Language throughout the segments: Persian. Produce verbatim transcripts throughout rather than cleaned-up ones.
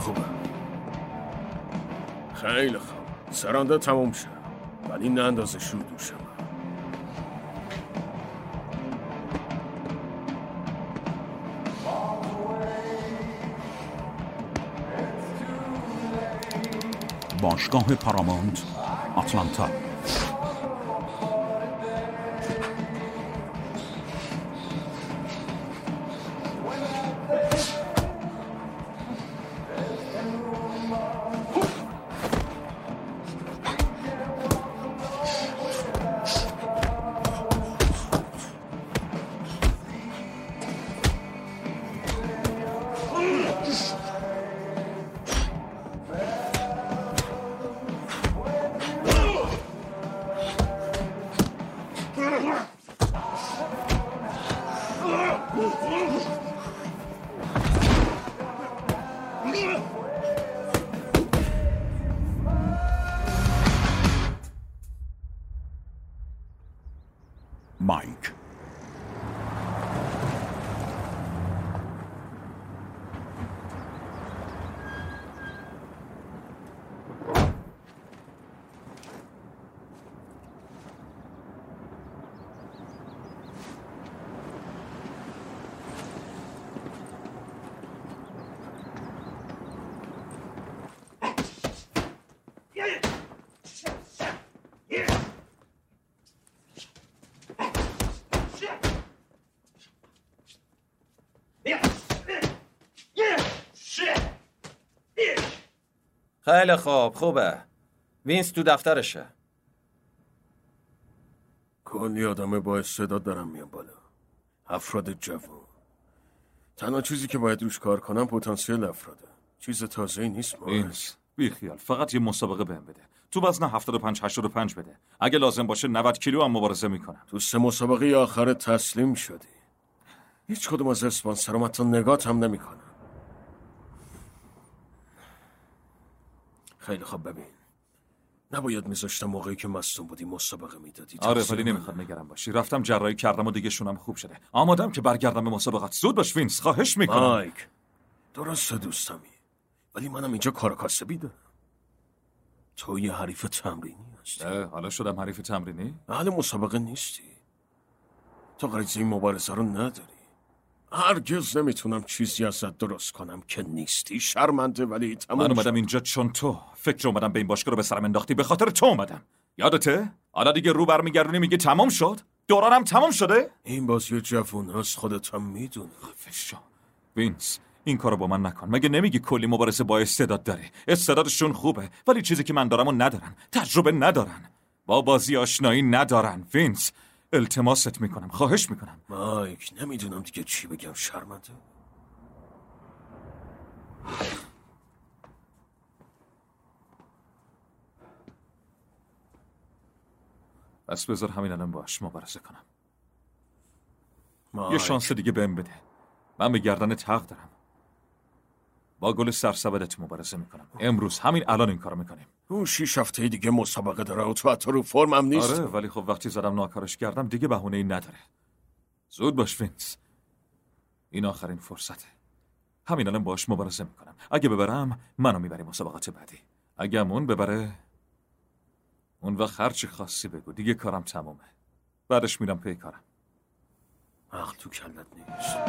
خوبه. خیلی خوب. سرانده تموم شد. ولی نه اندازه شور دوشم. باشگاه پارامونت آتلانتا. مایک. خیلی خوب. خوبه. وینس تو دفترشه. کلی آدم با استعداد دارم میان بالا. افراد جوان. تنها چیزی که باید روش کار کنم پتانسیل افراده. چیز تازه‌ای نیست. وینس بی خیال، فقط یه مسابقه بهم بده. تو وزن هفتاد و پنج هشتاد و پنج بده. اگه لازم باشه نود کیلو هم مبارزه میکنم. تو سه مسابقه آخر تسلیم شدی. هیچ کدوم از اسپانسرام حتی نگات هم نمیکنن. خیلی خوب. ببین، نباید میذاشتم موقعی که مصدوم بودی مسابقه میدادی. آره ولی نمیخواد نگران باشی. رفتم جراحی کردم و دیگه شونم خوب شده. آمادم که برگردم به مسابقات. زود باش وینس، خواهش میکنم. مایک، درسته دوستمی، ولی منم اینجا کار کاسبی دارم. تو یه حریف تمرینی هستی. حالا شدم حریف تمرینی؟ اهل مسابقه نیستی. تو غریزه این مبارزه رو نداری. هرگز نمیتونم چیزی ازت درست کنم که نیستی. شرمنده ولی تمام. من اومدم اینجا چون تو فکر اومدم به این باشگاه رو به سرم انداختی. به خاطر تو اومدم. یادته؟ حالا دیگه رو برمیگردونی میگی تمام شد؟ دورانم تمام شده؟ این بازی جوون هست، خودت هم میدونی. خفشو وینس، این کارو با من نکن. مگه نمیگی کلی مبارزه با استعداد داره؟ استعدادشون خوبه ولی چیزی که من دارم و ندارن. تجربه ندارن. با بازی آشنایی ندارن. وینس التماست میکنم، خواهش میکنم. مایک، نمیدونم دیگه چی بگم. شرمنده. بس بذار همین الان باش مبارزه کنم. مایک. یه شانس دیگه بهم بده. من به گردن حق دارم. با گل سرسبدت مبارزه میکنم. امروز همین الان این کارو میکنیم. اون شیش هفته دیگه مسابقه داره و تو حتی رو فرمم نیست. آره ولی خب وقتی زدم ناکارش کردم دیگه بهونه ای نداره. زود باش وینس، این آخرین فرصته. همین الان باش مبارزه میکنم. اگه ببرم منو میبری مسابقات بعدی. اگه اون ببره اون وقت هر چی خاصی بگو. دیگه کارم تمومه. بعدش میرم پی کارم. عقل تو کلت نیست.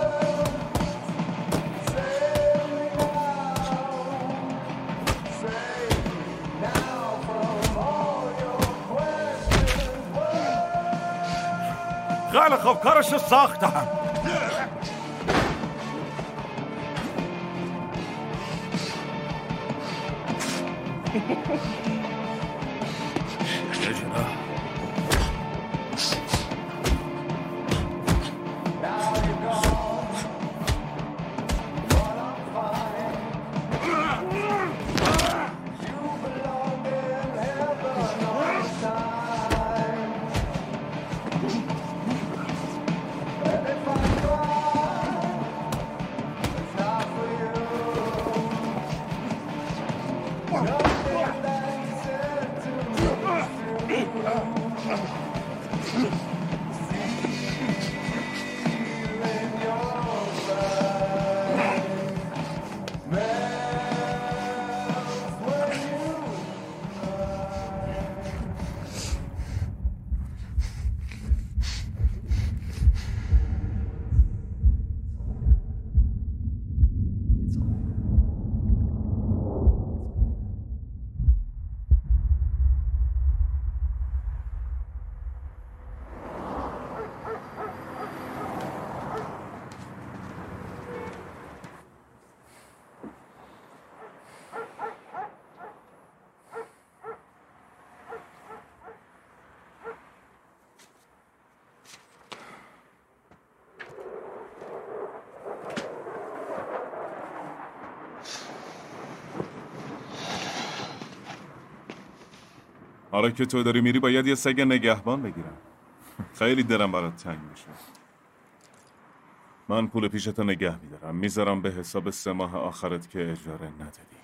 خیلی خوب، کارشو ساختم. حالا که تو داری میری باید یه سگ نگهبان بگیرم. خیلی دلم برات تنگ میشه. من پول پیشتو نگه میدارم، میذارم به حساب سه ماه آخرت که اجاره ندادی.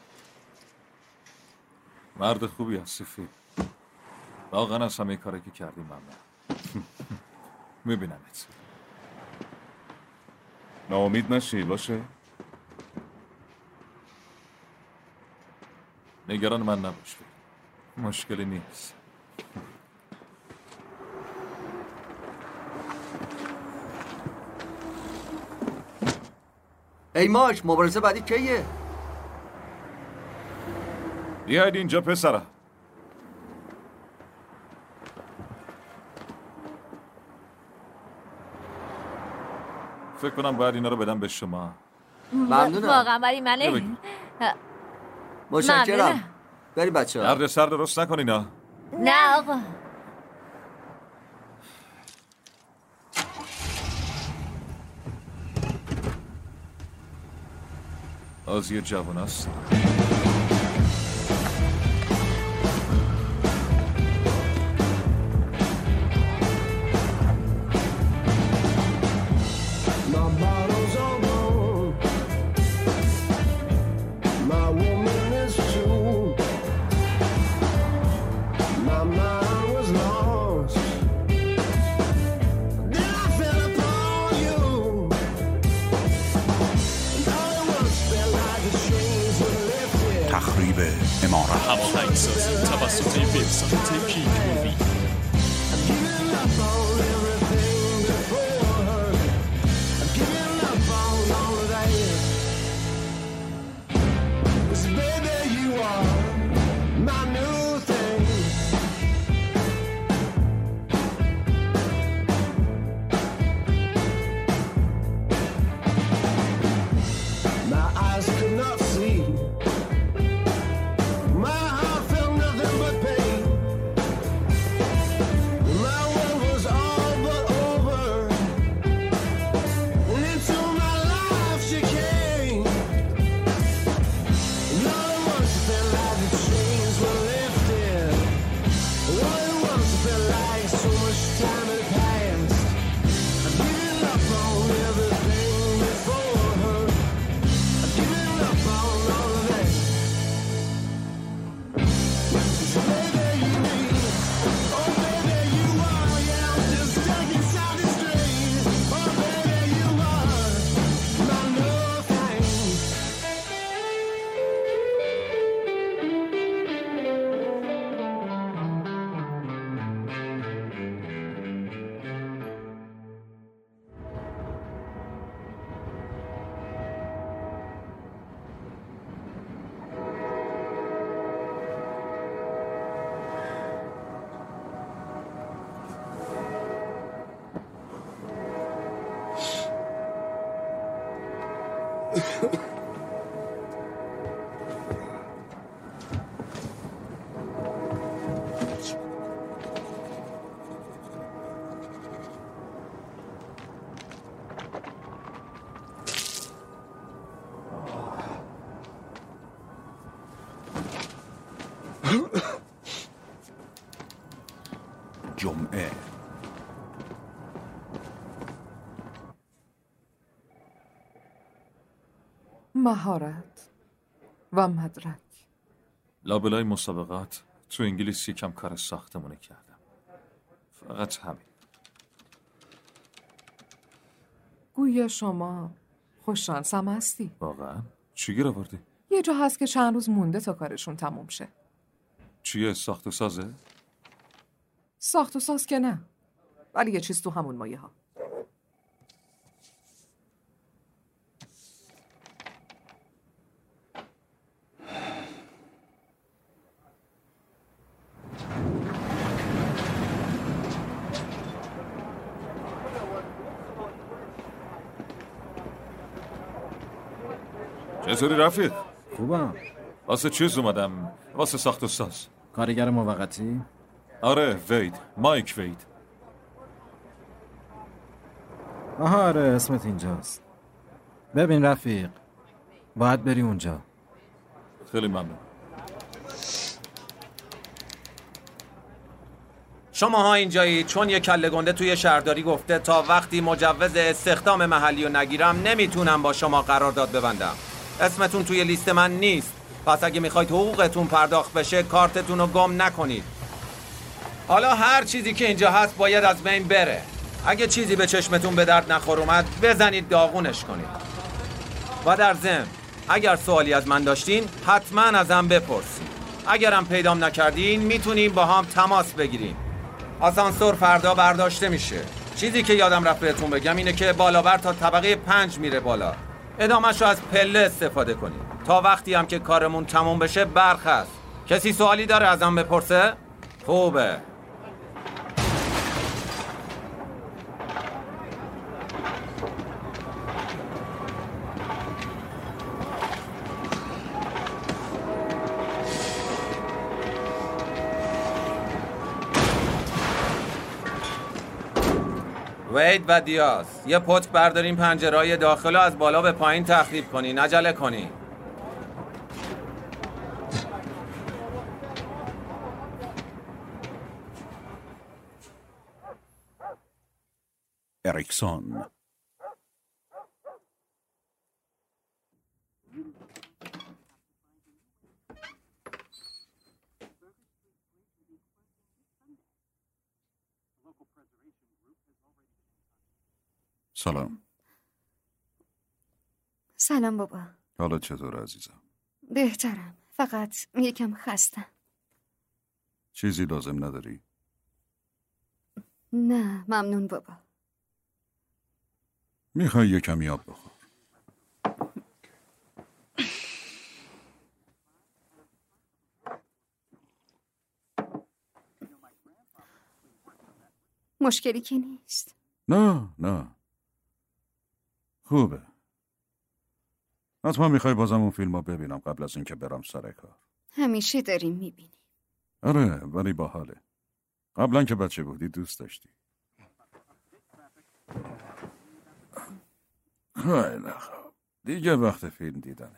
مرد خوبی هستی فیل. واقعا از همه کاری که کردی ممنون. میبینمت. ناامید نشی باشه؟ نگران من نباش. مشکلی نیست. ای ماش، مبارزه بعدی کیه؟ بیاید اینجا پسرم. فکر کنم باید اینا رو بدم به شما. ممنونم. واقعا برای منه. متشکرم. بری بچه ها. درد سر درست نکنینا. نه آقا. آزی جوان است. هماهنگسازی توسط وبسایت پیک مووی. جمعه مهارت و مدرک. لابلای مسابقات تو انگلیسی کم کار ساختمونه کردم. فقط همین. گویا شما خوششانس هم هستی. واقعا؟ چی گیر آوردی؟ یه جا هست که چند روز مونده تا کارشون تموم شه. چیه، ساخت و سازه؟ ساخت و ساز که نه، ولی یه چیز تو همون مایه ها. چطوری رفیق؟ خوبم. واسه چیز اومدم؟ واسه ساخت و ساز. کارگر موقتی؟ آره، وید، مایک وید. آها آره، اسمت اینجاست. ببین رفیق، باید بری اونجا. خیلی ممنون. شماها اینجایی چون یه کله گنده توی شهرداری گفته تا وقتی مجوز استخدام محلی رو نگیرم نمیتونم با شما قرارداد ببندم. اسمتون توی لیست من نیست، پس اگه میخواید حقوقتون پرداخت بشه کارتتون رو گم نکنید. حالا هر چیزی که اینجا هست باید از بین بره. اگه چیزی به چشمتون به درد نخور اومد بزنید داغونش کنید. و در ضمن اگر سوالی از من داشتین حتما ازم بپرسید. اگرم پیدام نکردین میتونیم با هم تماس بگیریم. آسانسور فردا برداشته میشه. چیزی که یادم رفت بهتون بگم اینه که بالابر تا طبقه پنج میره بالا. ادامه‌شو از پله استفاده کنید. تا وقتی هم که کارمون تموم بشه برق هست. کسی سوالی داره ازم بپرسه؟ خوبه. وید و دیاز یه پتک بردارین پنجرهای داخل رو از بالا به پایین تخریب کنین. عجله کنین. اریکسون سلام. سلام بابا. حالت چطور عزیزم؟ بهترم، فقط یکم خستم. چیزی لازم نداری؟ نه ممنون بابا. میخوای یه کمی آب بخور؟ مشکلی که نیست. نه نه خوبه. حتما میخوای بازم اون فیلم رو ببینم قبل از اینکه برم سر کار. همیشه داریم میبینیم. آره ولی باحاله. قبلا که بچه بودی دوست داشتی. خیلی خوب. دیگه وقت فیلم دیدنه.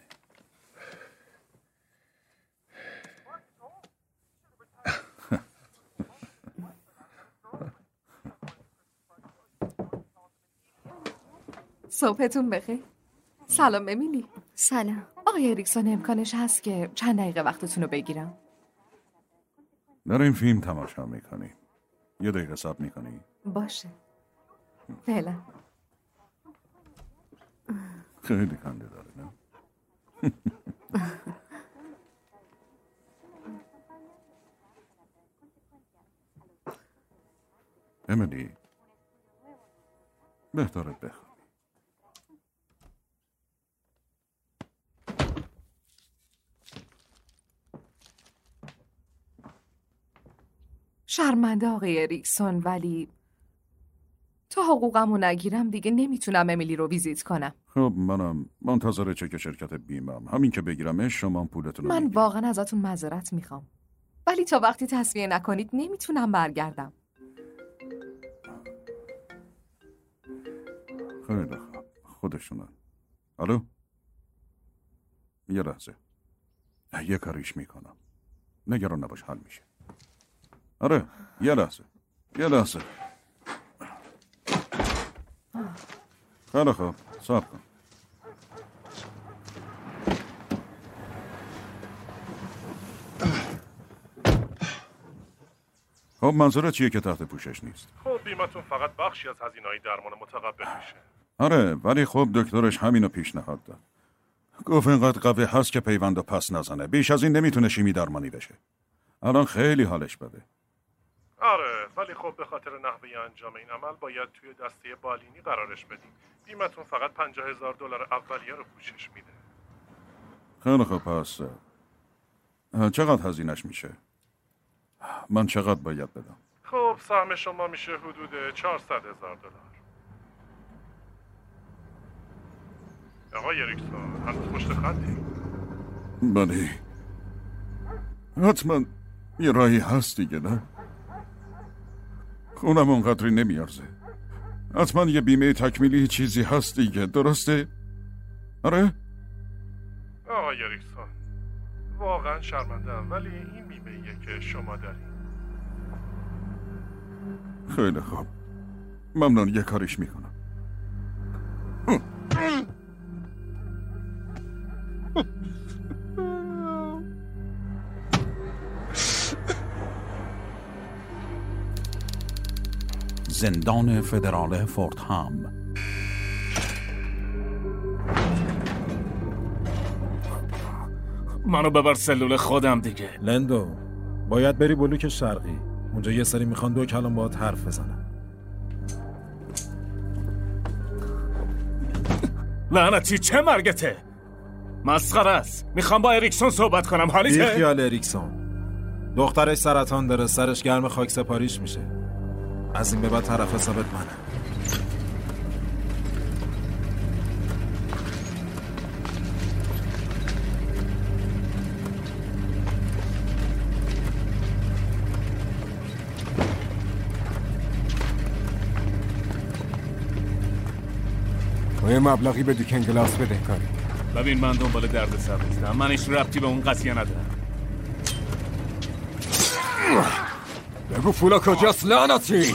صبحتون بخیر. سلام امیلی. سلام. آقای اریکسون امکانش هست که چند دقیقه وقتتون رو بگیرم؟ داریم فیلم تماشا میکنی. یه دقیقه صبر میکنی؟ باشه. فعلا. خیلی خنده داره نه؟ امیلی بهتره بخوابی. شرمنده آقای اریکسون، ولی تا حقوقمو نگیرم دیگه نمیتونم امیلی رو ویزیت کنم. خب منم منتظر چک شرکت بیمم. همین که بگیرمش شما پولتون رو من میگیرم. واقعا ازتون معذرت میخوام، ولی تا وقتی تصفیه نکنید نمیتونم برگردم. خیلی خوب. خودشونن. الو؟ یه لحظه. یه کاریش میکنم. نگران نباش حل میشه. آره یه لحظه. یه لحظه. خیلی خوب. صبر کن. خب منظورت چیه که تحت پوشش نیست؟ خب بیمتون فقط بخشی از هزینه‌های درمان متقبل میشه. آره ولی خب دکترش همینو پیشنهاد داد. گفت اینقدر قوی هست که پیوندو پس نزنه. بیش از این نمیتونه شیمی درمانی بشه. الان خیلی حالش بده. آره ولی خب به خاطر نحوه انجام این عمل باید توی دسته بالینی قرارش بدیم. بیمتون فقط پنجاه هزار دلار اولیه رو پوشش میده. خیلی خوب پس چقدر هزینه‌اش میشه؟ من چقدر باید بدم؟ خب سهم شما میشه حدود چهارصد هزار دلار. آقای اریکسون هنوز پشت خطی؟ بله حتما یه راهی هست دیگه نه؟ خونم اونقدری نمیارزه. حتما یه بیمه تکمیلی چیزی هست دیگه درسته؟ آره؟ آقای اریکسون واقعا شرمنده‌ام ولی این بیمه‌ایه که شما دارید. خیلی خوب. ممنون، یه کاریش میکنم. زندان فدرال فورت هام. منو ببر سلول خودم دیگه. لندو باید بری بلوک شرقی. اونجا یه سری میخوان دو کلام باهات حرف بزنن. لعنتی چه مرگته؟ مسخره است. میخوام با اریکسون صحبت کنم. حالیته؟ بی خیال اریکسون. دخترش سرطان داره، سرش گرم خاک سپاریش میشه. از این به بعد طرف حسابت منم. تو یه مبلغی به دیکن گلاس بده کاری. ببین من دنبال درد سر نیستم. من هیچ ربطی به اون قضیه ندارم. بگو فولا کجاست لعنتی؟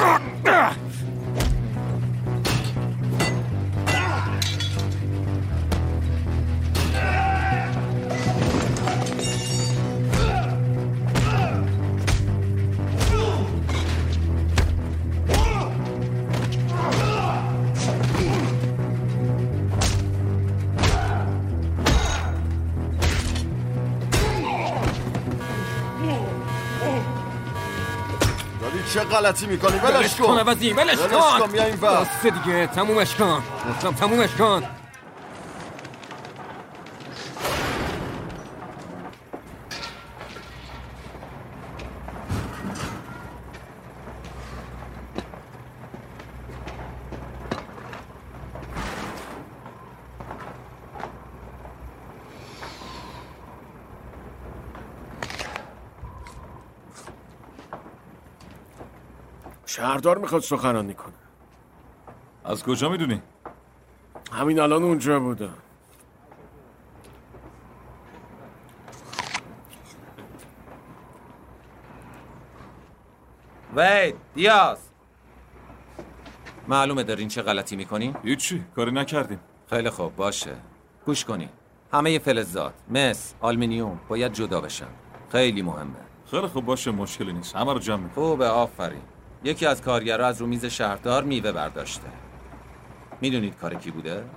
چه غلطی میکنی؟ ولش کن. عوضی ولش کن. بیا این ور. بس دیگه، تمومش کن. گفتم تمومش کن. شهردار میخواد سخنرانی کنه. از کجا میدونی؟ همین الان اونجا بودم. وید دیاز، معلومه دارین چه غلطی میکنین؟ هیچی، کاری نکردیم. خیلی خوب باشه، گوش کنین. همه فلزات، مس، آلومینیوم باید جدا بشن. خیلی مهمه. خیلی خوب باشه، مشکلی نیست. همه رو جمع میکنم. خوبه، آفرین. یکی از کارگرها از رو میز شهردار میوه برداشته. میدونید کار کی بوده؟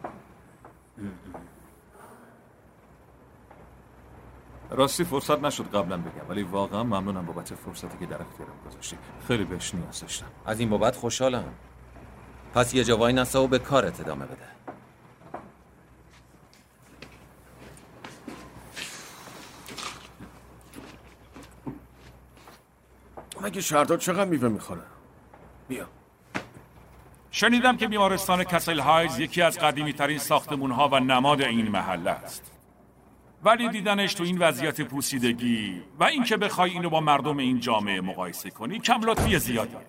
راستی فرصت نشد قبلا بگم، ولی واقعا ممنونم بابت فرصتی که در اختیارم گذاشتی. خیلی بهش نیاز داشتم. از این بابت خوشحالم. پس یه جا وای نسا و به کارت ادامه بده. مگه شهردار چقدر میوه میخوره؟ بیا. شنیدم که بیمارستان کسل هایز یکی از قدیمی ترین ساختمون ها و نماد این محله است. ولی دیدنش تو این وضعیت پوسیدگی و اینکه بخوای اینو با مردم این جامعه مقایسه کنی کم لطفی زیادیه.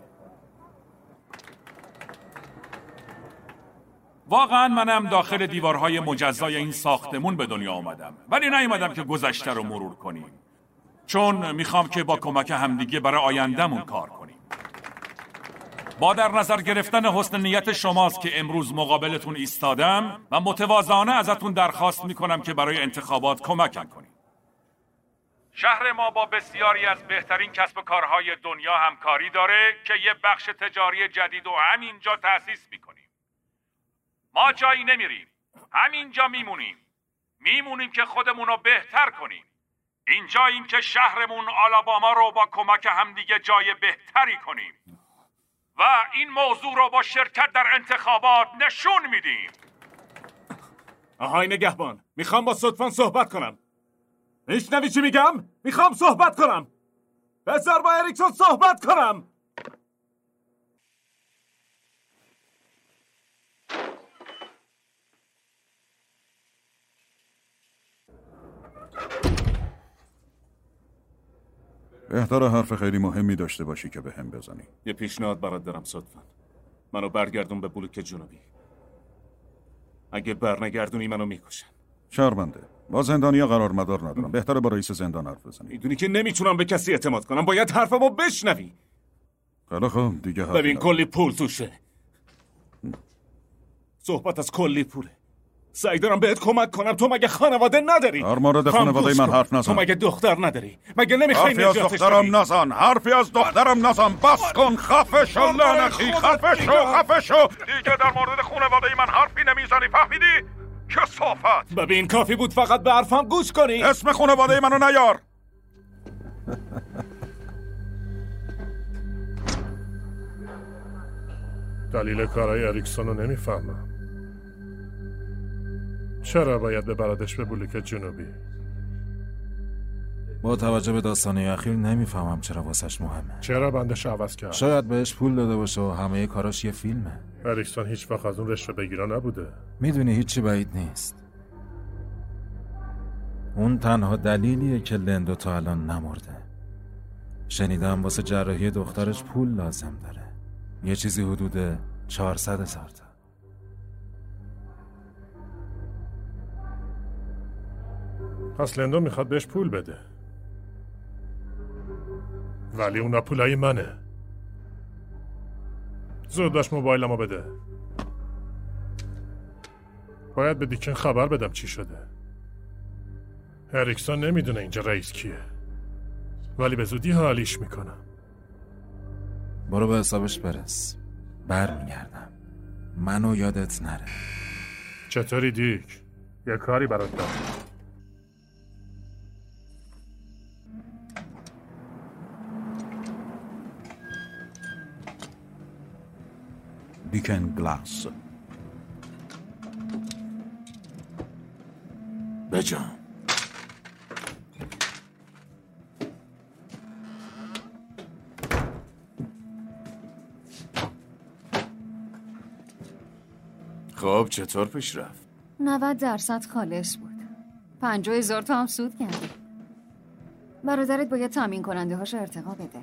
واقعا منم داخل دیوارهای مجزای این ساختمون به دنیا آمدم، ولی نیومدم که گذشته رو مرور کنیم، چون میخوام که با کمک همدیگه برای آیندهمون کار کنیم. با در نظر گرفتن حسن نیت شماست که امروز مقابلتون ایستادم و متواضعانه ازتون درخواست میکنم که برای انتخابات کمکم کنید. شهر ما با بسیاری از بهترین کسب و کارهای دنیا همکاری داره که یه بخش تجاری جدید و همینجا تأسیس میکنیم. ما جایی نمیریم، همینجا میمونیم. میمونیم که خودمون رو بهتر کنیم. اینجاییم که شهرمون آلاباما رو با کمک همدیگه جای بهتری کنیم و این موضوع رو با شرکت در انتخابات نشون میدیم. آهای نگهبان، میخوام با صدفان صحبت کنم. میشنوی چی میگم؟ میخوام صحبت کنم. بذار با اریکسون صحبت کنم. بهتره حرف خیلی مهمی داشته باشی که به هم بزنی. یه پیشنهاد برات دارم صدفان. منو برگردون به بلوک جنوبی. اگه برنگردونی منو میکشن. شرمنده. با زندانیا قرار مدار ندارم. بهتره با رئیس زندان حرف بزنی. میدونی که نمیتونم به کسی اعتماد کنم. باید حرفمو بشنوی. خیلی خوب دیگه حرف ببین نزن. کلی پول توشه. صحبت از کلی پوله. سعی دارم بهت کمک کنم. تو مگه خانواده نداری؟ در مورد خانواده من حرف نزن. تو مگه دختر نداری؟ مگه نمیخوای حرفی از نجاتش دخترم بدی؟ نزن. حرفی از دخترم نزن. بس کن. خفه شو لعنتی. خفه شو. خفه شو. دیگه در مورد خانواده من حرفی نمیزنی. فهمیدی؟ کثافت. ببین کافی بود فقط به حرفم گوش کنی. اسم خانواده منو نیار. دلیل کارهای اریکسون رو نمیفهمم. چرا باید ببردش به بلوک جنوبی؟ با توجه به داستانه اخیر نمیفهمم چرا واسش مهمه. چرا بندش عوض کرد؟ شاید بهش پول داده باشه و همه کاراش یه فیلمه. اریکسون هیچ وقت از اون رشوه بگیرا نبوده. میدونی هیچی بعید نیست. اون تنها دلیلیه که لندو تا الان نمرده. شنیدم واسه جراحی دخترش پول لازم داره. یه چیزی حدود چهارصد هزار تا. پس لندو میخواد بهش پول بده، ولی اونا پولای منه. زود باش موبایلمو بده. باید به دیکن خبر بدم چی شده. اریکسون نمیدونه اینجا رئیس کیه، ولی به زودی حالیش میکنم. برو به حسابش برس. بر میگردم. منو یادت نره. چطوری دیک؟ یه کاری برات دارم. دیکن گلاس. بجام. خب چطور پیش رفت؟ نود درصد خالص بود. پنجاه هزار تا هم سود کرد. برادرت باید تامین کننده هاش ارتقا بده.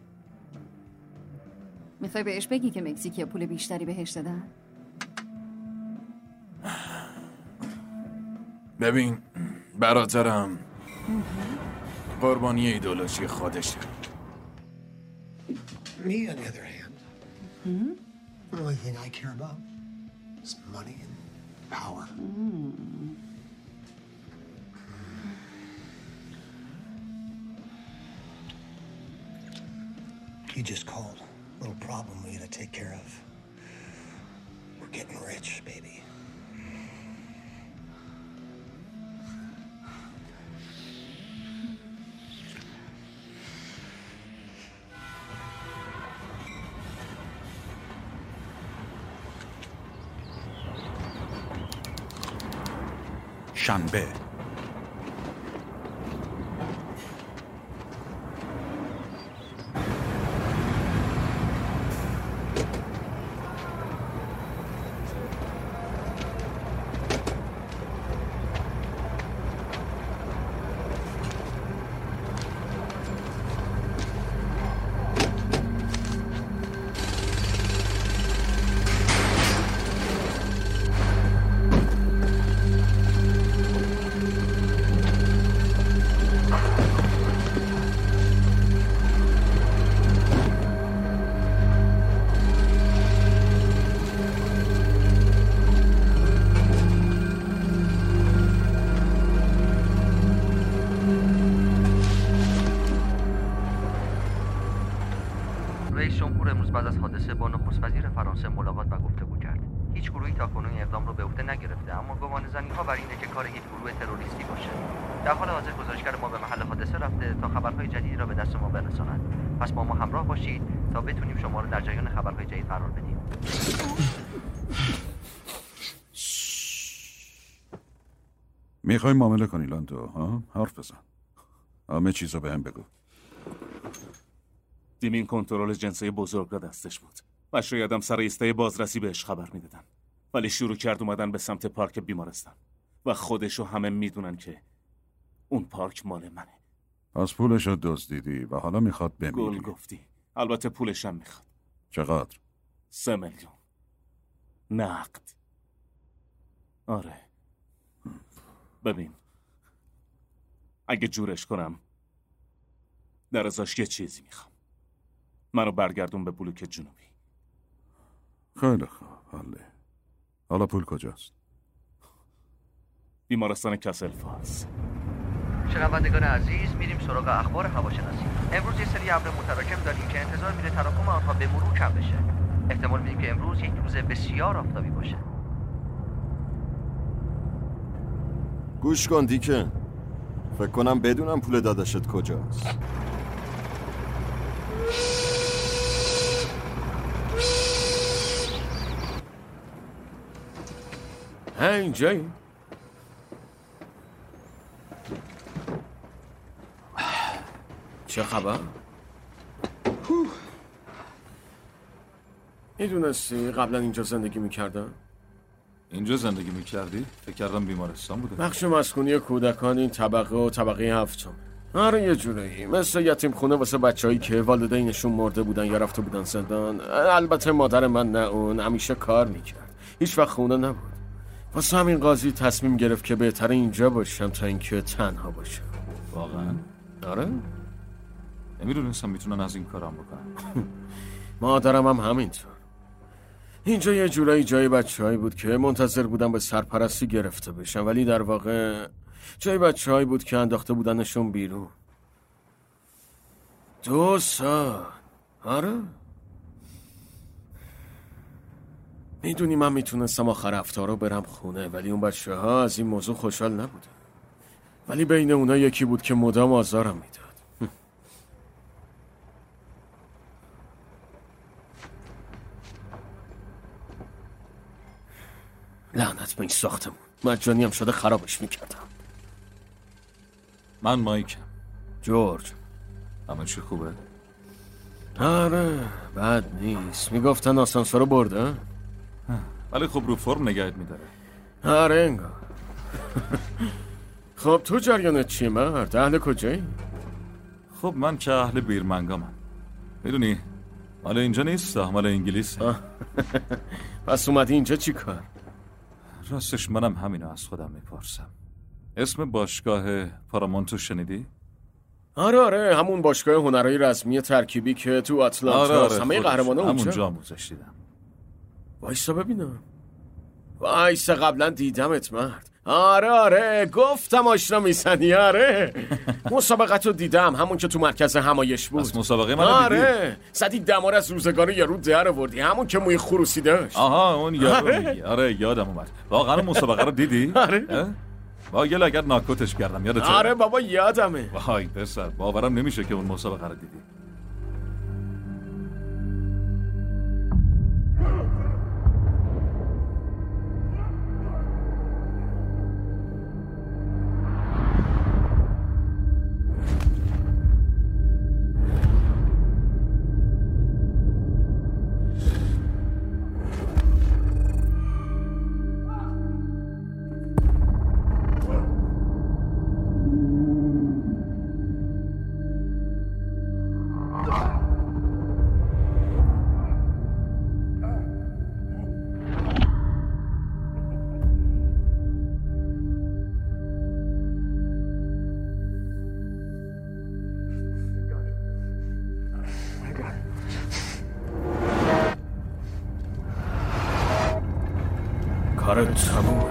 میخوای بهش بگی که مکزیکیا پول بیشتری بهش دادن؟ ببین برادرم قربانی ایدئولوژی خودشه. Me, on the other hand, the only thing I care about is money and power. You just called. Little problem we gotta take care of. We're getting rich, baby. شنبه. رئیس جمهور امروز بعد از حادثه با نخست وزیر فرانسه ملاقات و گفتگو کرد. هیچ گروهی تاکنون اقدام رو به عهده نگرفته، اما گمانه‌زنی‌ها بر اینه که کار یک گروه تروریستی باشه. در حال حاضر گزارشگر ما به محل حادثه رفته تا خبرهای جدیدی را به دست ما برساند. پس با ما همراه باشید تا بتونیم شما رو در جریان خبرهای جدید قرار بدیم. میخوای معامله کنی لندو؟ ها؟ حرف بزن. همه چیزو به هم بگو. دیمین کنترل جنسه بزرگ را دستش بود و شایدم سر ایسته بازرسی بهش خبر میدادن، ولی شروع کرد اومدن به سمت پارک بیمارستان و خودشو همه میدونن که اون پارک مال منه. از پولشو دزدیدی و حالا میخواد بمیری. گل گفتی. البته پولشم میخواد. چقدر؟ سه میلیون نقد. آره ببین، اگه جورش کنم در ازاش یه چیزی میخوام. منو برگردون به بلوک جنوبی. خیلی خوب، حاله. حالا پول کجاست؟ بیمارستان کسل فالز. شنوندگان عزیز، میریم سراغ اخبار هواشناسی. امروز یه سری ابر متراکم داریم که انتظار میره تراکم آنها به مرور کم بشه. احتمال میدیم که امروز یک روز بسیار آفتابی باشه. گوش کن دیکن. فکر کنم بدونم پول داداشت کجاست. ها اینجایی؟ چه خبر؟ میدونستی قبلا اینجا زندگی میکردم؟ اینجا زندگی میکردی؟ فکر کردم بیمارستان بوده. بخش مسکونی کودکان این طبقه و طبقه هفتم. آره یه جورایی مثل یتیم خونه واسه بچه‌هایی که والدینشون مرده بودن یا رفته بودن زندان. البته مادر من نه، اون همیشه کار میکرد، هیچ وقت خونه نبود. واسه همین قاضی تصمیم گرفت که بهتره اینجا باشم تا اینکه تنها باشم. واقعا؟ آره. نمیدونستم میتونن از این کارم بکنن. مادرم هم همینطور. اینجا یه جورایی جای بچه‌هایی بود که منتظر بودن به سرپرستی گرفته بشن، ولی در واقع جای بچه‌هایی بود که انداخته بودنشون بیرون. دو سال. آره. میدونی من میتونستم آخر هفته رو برم خونه، ولی اون بچه ها از این موضوع خوشحال نبودن. ولی بین اونا یکی بود که مدام آزارم میداد. لعنت به این ساختمون، مجانی هم شده خرابش میکردم. من مایکم. جورج. همه چی خوبه؟ آره بد نیست. میگفتن آسانسور رو برده، ولی خب رو فرم نگهت میداره. آره انگار. خب تو جریانت چیه مرد؟ اهل کجایی؟ خب من که اهل بیرمنگامم. میدونی مال اینجا نیست، مال انگلیس. پس اومدی اینجا چی کار؟ راستش منم همینو از خودم میپرسم. اسم باشگاه پارامونتو شنیدی؟ آره آره، همون باشگاه هنرهای رسمی ترکیبی که تو آتلانتا. آره آره همه قهرمانا اونجا. همونجا آموزش دیدم. وایسا ببینم. وایسا قبلا دیدمت مرد. آره آره گفتم آشنا میزنی. آره مسابقت رو دیدم، همون که تو مرکز همایش بود. بس مسابقه من آره دیدی؟ زدی دمار از روزگار یارو در آوردی، همون که موی خروسی داشت. آها اون یارو آره. میگی. آره یادم اومد. واقعا مسابقه رو دیدی؟ آره با یه لگد ناکوتش کردم، یادته؟ آره بابا یادمه. وای پسر باورم نمیشه که اون مسابقه رو دیدی. کارت تمومه.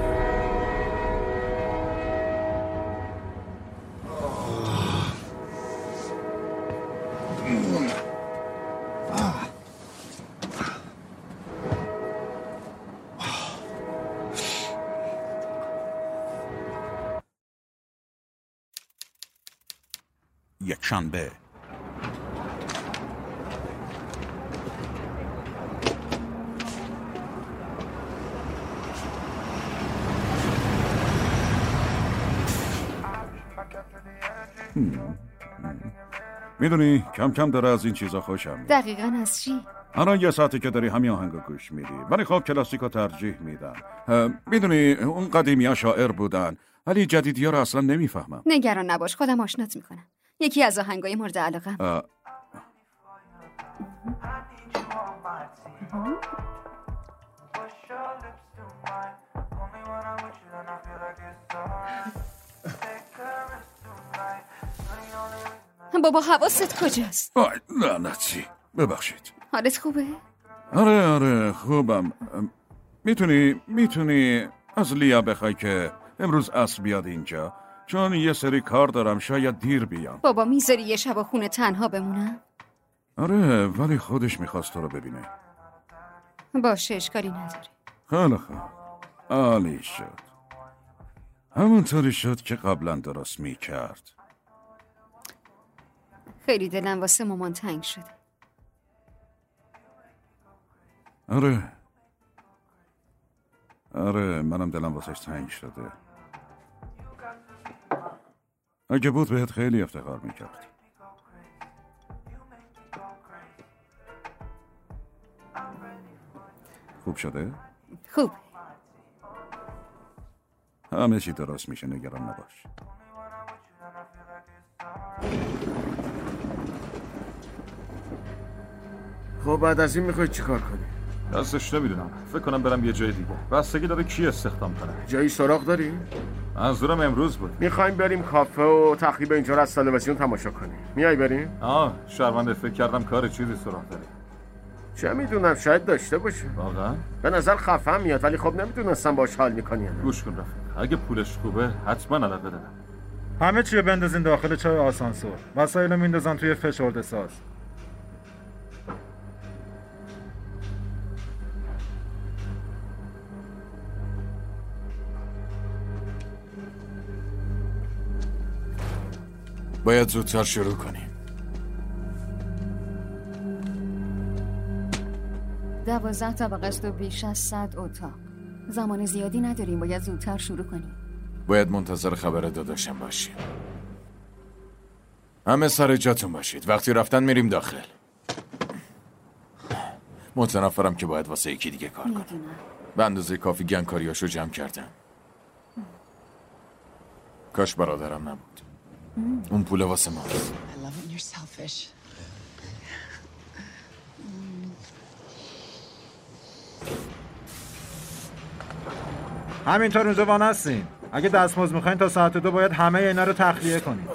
یک شنبه میدونی کم کم داره از این چیزا خوشم میاد. دقیقاً از چی؟ الان یه ساعتی که داری همین آهنگو گوش میدی، ولی خب کلاسیکو ترجیح میدم. میدونی اون قدیمی ها شاعر بودن، ولی جدیدی ها رو اصلا نمیفهمم. نگران نباش، خودم آشنات میکنم. یکی از آهنگای مورد علاقه. بابا حواست کجاست؟ وای لعنتی. ببخشید. حالت خوبه؟ آره آره خوبم. میتونی میتونی از لیا بخوای که امروز عصر بیاد اینجا، چون یه سری کار دارم، شاید دیر بیام. بابا میذاری یه شب خونه تنها بمونم؟ آره ولی خودش میخواست تو رو ببینه. باشه اشکالی نداره. خیلی خوب، عالی شد. همونطوری شد که قبلا درست میکرد. خیلی دلم واسه مامان تنگ شده. آره آره منم دلم واسش تنگ شده. اگه بود بهت خیلی افتخار میکرد. خوب شده؟ خوب. همه چی درست میشه، نگران نباش. خب بعد از این میخوای چیکار کنی؟ راستش نمیدونم، فکر کنم برم یه جای دیگه. بستگی داره کی استخدام کنه. جایی سراغ داری؟ منظورم امروز بود. میخوایم بریم کافه و تقریب اینجا رو از تلویزیون تماشا کنیم. میای بریم؟ آه شرمنده، فکر کردم کار چیزی سراغ داری. چه میدونم، شاید داشته باشه. واقعا؟ به نظر خفن میاد، ولی خب نمیدونستم باش حال میکنی. گوش کن رفیق، اگه پولش خوبه حتما علاقه دارم. همه چیو بندازین داخل چای آسانسور، وسایل میندازن توی فشرده ساز. باید زودتر شروع کنیم. دوازده طبقه است و بیش از صد اتاق. زمان زیادی نداریم، باید زودتر شروع کنیم. باید منتظر خبر داداشم باشیم. همه سر جاتون باشید، وقتی رفتن میریم داخل. متنفرم که باید واسه یکی دیگه کار کنم. به اندازه کافی گنگکاریاشو جمع کردم. کاش برادرم نبود. اون پول واسه ما. همینطور اونجا وان هستین. اگه دستمزد میخواین تا ساعت دو باید همه اینا رو تخلیه کنیم.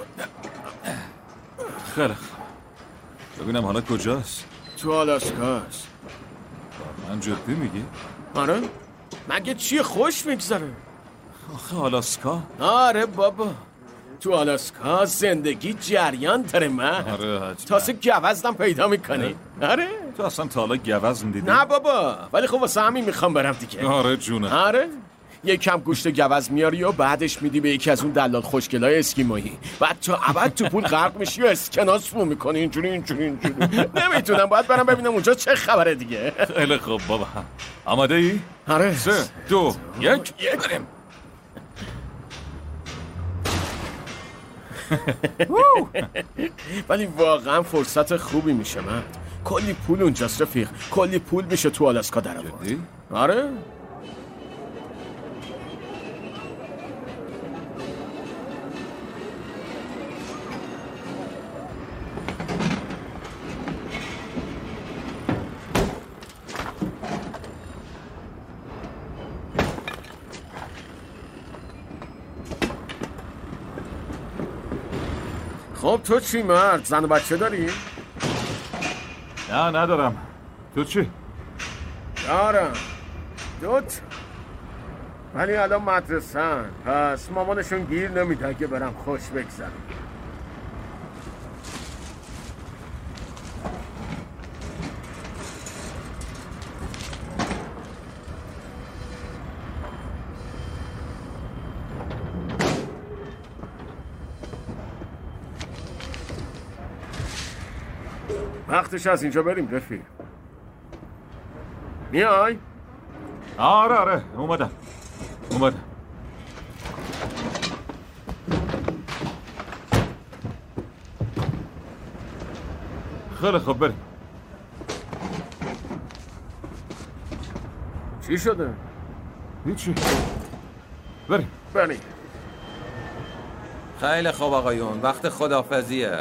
خیلی خوب. ببینم حالا کجاست؟ تو آلاسکاست. من جدی میگی؟ آره؟ مگه چیه خوش میگذره؟ آخه آلاسکا؟ آره بابا، تو آلاسکا زندگی جریان داره. من آره تازه گوزنم پیدا میکنی. آره تو اصلا تا حالا گوزن دیدی؟ نه بابا، ولی خب واسه همین میخوام برم دیگه. آره جونه. آره یک کم گوشت گوز میاری و بعدش میدی به یکی از اون دلال خوشگلای اسکیمایی، بعد تو ابد تو پول غرق میشی و اسکناس فو میکنی اینجوری اینجوری اینجوری. نمیتونم، باید برم ببینم اونجا چه خبره دیگه. خیلی خوب بابا. آماده ای؟ آره. سه دو یک بریم. ولی واقعا فرصت خوبی میشه. من کلی پول اونجاست رفیق، کلی پول میشه تو آلاسکا در آورد. آره خب تو چی مرد؟ زن و بچه داری؟ نه ندارم. تو چی؟ دارم دوت، ولی الان مدرسن، پس مامانشون گیر نمیده که برم خوش بگذرم. وقتش از اینجا بریم رفیق. میای؟ آره آره اومدم اومدم. خیلی خوب بریم. چی شده؟ هیچی. بریم بریم. خیلی خوب آقایون، وقت خداحافظیه.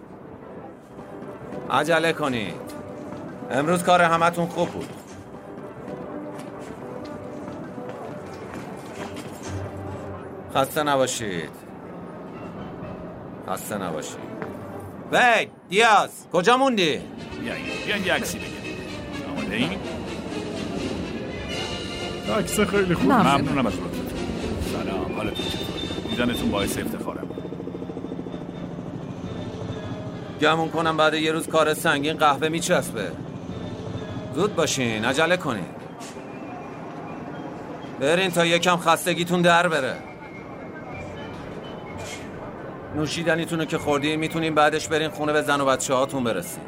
عجله کنید، امروز کار همتون خوب بود. خسته نباشید. خسته نباشید. وی دیاز کجا موندی؟ بیایید. بیاین یه عکسی بگیریم. آماده این؟ عکس خیلی خوب. ممنونم از لطفتون. سلام، حالتون چطوره؟ دیدنتون باعث افتخارم. گمون کنم بعد یه روز کار سنگین قهوه میچسبه. زود باشین، عجله کنین. برین تا یکم خستگیتون در بره. نوشیدنیتونو که خوردین میتونین بعدش برین خونه به زن و بچه هاتون برسین.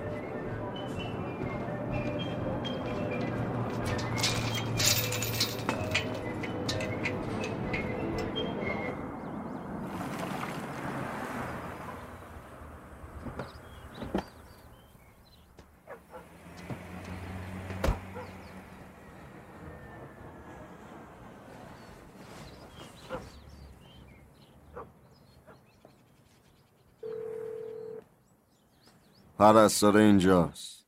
پرستار اینجاست.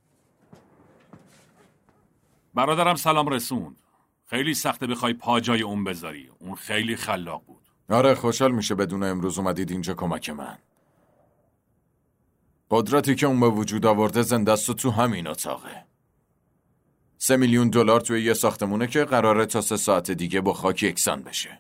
برادرم سلام رسوند. خیلی سخته بخوای پا جای اون بذاری. اون خیلی خلاق بود. آره خوشحال میشه بدون امروز اومدید اینجا کمک من. قدرتی که اون به وجود آورده زنده است و تو همین اتاقه. سه میلیون دلار توی یه ساختمونه که قراره تا سه ساعت دیگه با خاک یکسان بشه.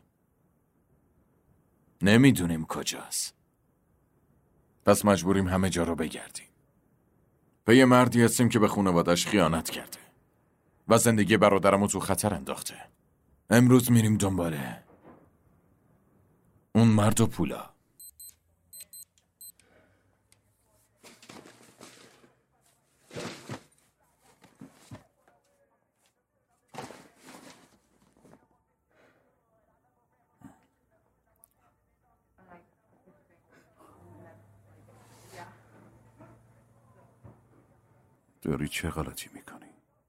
نمیدونیم کجاست. پس مجبوریم همه جا رو بگردیم. به یه مردی هستیم که به خانواده‌اش خیانت کرده و زندگی برادرمو تو خطر انداخته. امروز میریم دنباله اون مرد و پولا. داری چه غلطی میکنی؟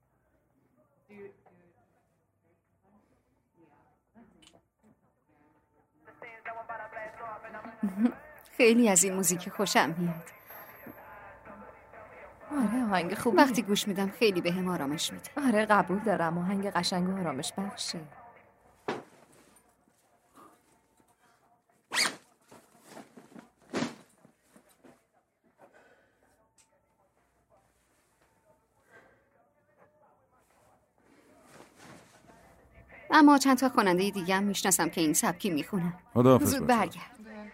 خیلی از این موزیک خوشم میاد. آره آهنگ خوبی. وقتی گوش میدم خیلی بهم آرامش میده. آره قبول دارم، آهنگ قشنگ و آرامش بخشه. اما چند تا خواننده دیگه هم میشناسم که این سبکی میخونن. خداحافظ. زود برگرد.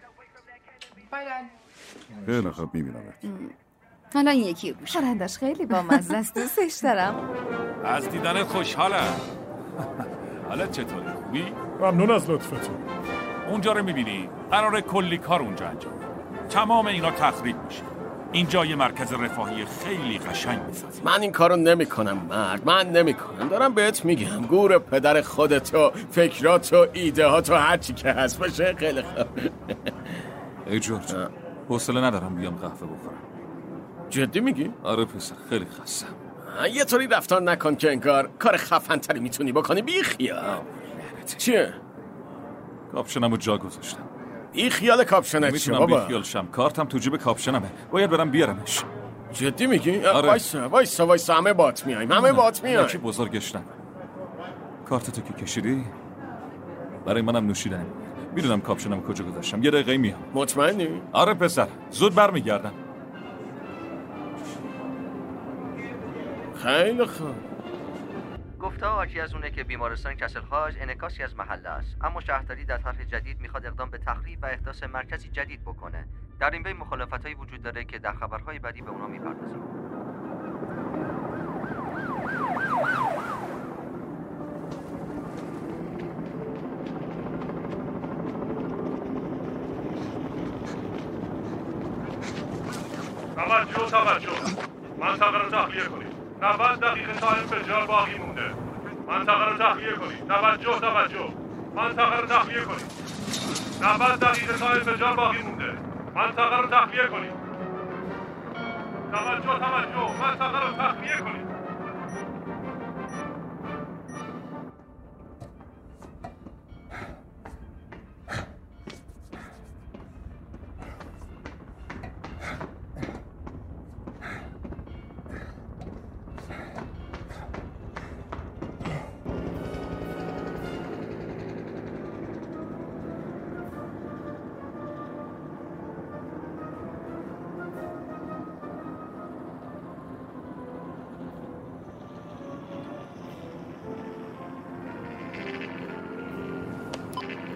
خیلی خوب میبینم. حالا این یکی گوش. خوانندش خیلی بامزه است، دوستش دارم. از دیدنت خوشحالم. حالت چطوره؟ خوبی؟ ممنون از لطفتون. اونجا رو میبینی؟ قراره کلی کار اونجا انجام بده. تمام اینا تخریب میشه. اینجا یه مرکز رفاهی خیلی قشنگ میسازه. من این کارو نمی کنم مرد، من نمی کنم. دارم بهت میگم گور پدر خودت و فکرات و ایده ها و هر چی که هست باشه. خیلی خوب. ای جورج، حوصله ندارم بیام قهوه بخورم. جدی میگی؟ آره پسر، خیلی خستم. یه طوری رفتار نکن که انگار کار خفن‌تری میتونی بکنی. بی خیال. چیه؟ کاپشنمو جا گذاشتم. بی خیال کاپشنت چیه بابا؟ میتونم بی خیال شم. کارتم تو جیب کاپشنمه. باید برم بیارمش. جدی میگی؟ آره. وایسا وایسا وایسا همه بات میایم. همه بات میایم. یکی بزرگش نکن. کارتتو که کشیدی؟ برای منم نوشیدنی. میدونم کاپشنمو کجا گذاشتم. یه دقیقه میام. مطمئنی؟ آره پسر، زود برمیگردم. خیلی خوب. گفته آجی از اونه که بیمارستان کسلخاج انعکاسی از محله است، اما شهرداری در طرح جدید میخواد اقدام به تخریب و احداث مرکزی جدید بکنه. در این بین مخالفتایی وجود داره که در خبرهای بعدی به اونا میپردازم. توجه توجه منطقه رو تخلیه کنید. نود دقیقه تایم فجار باقی مونده. منطقه رو تخلیه کنید. توجه توجه منطقه رو تخلیه کنید. نود دقیقه تایم فجار باقی مونده. منطقه رو تخلیه کنید. توجه توجه منطقه رو تخلیه کنید.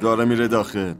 داره میره داخل.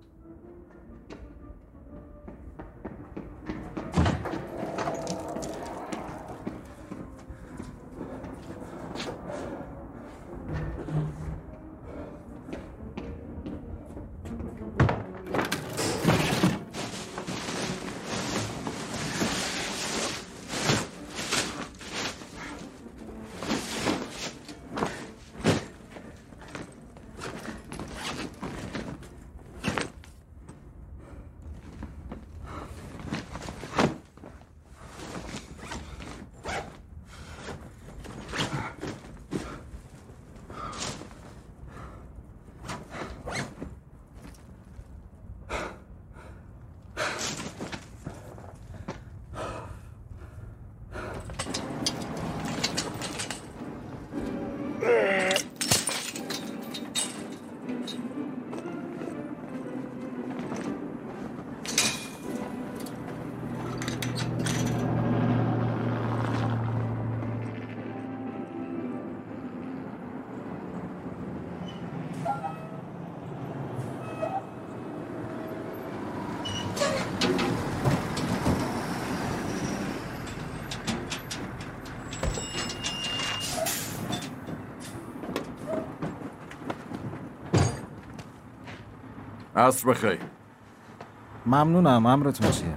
عصر بخیر. ممنونم. امرتون چیه؟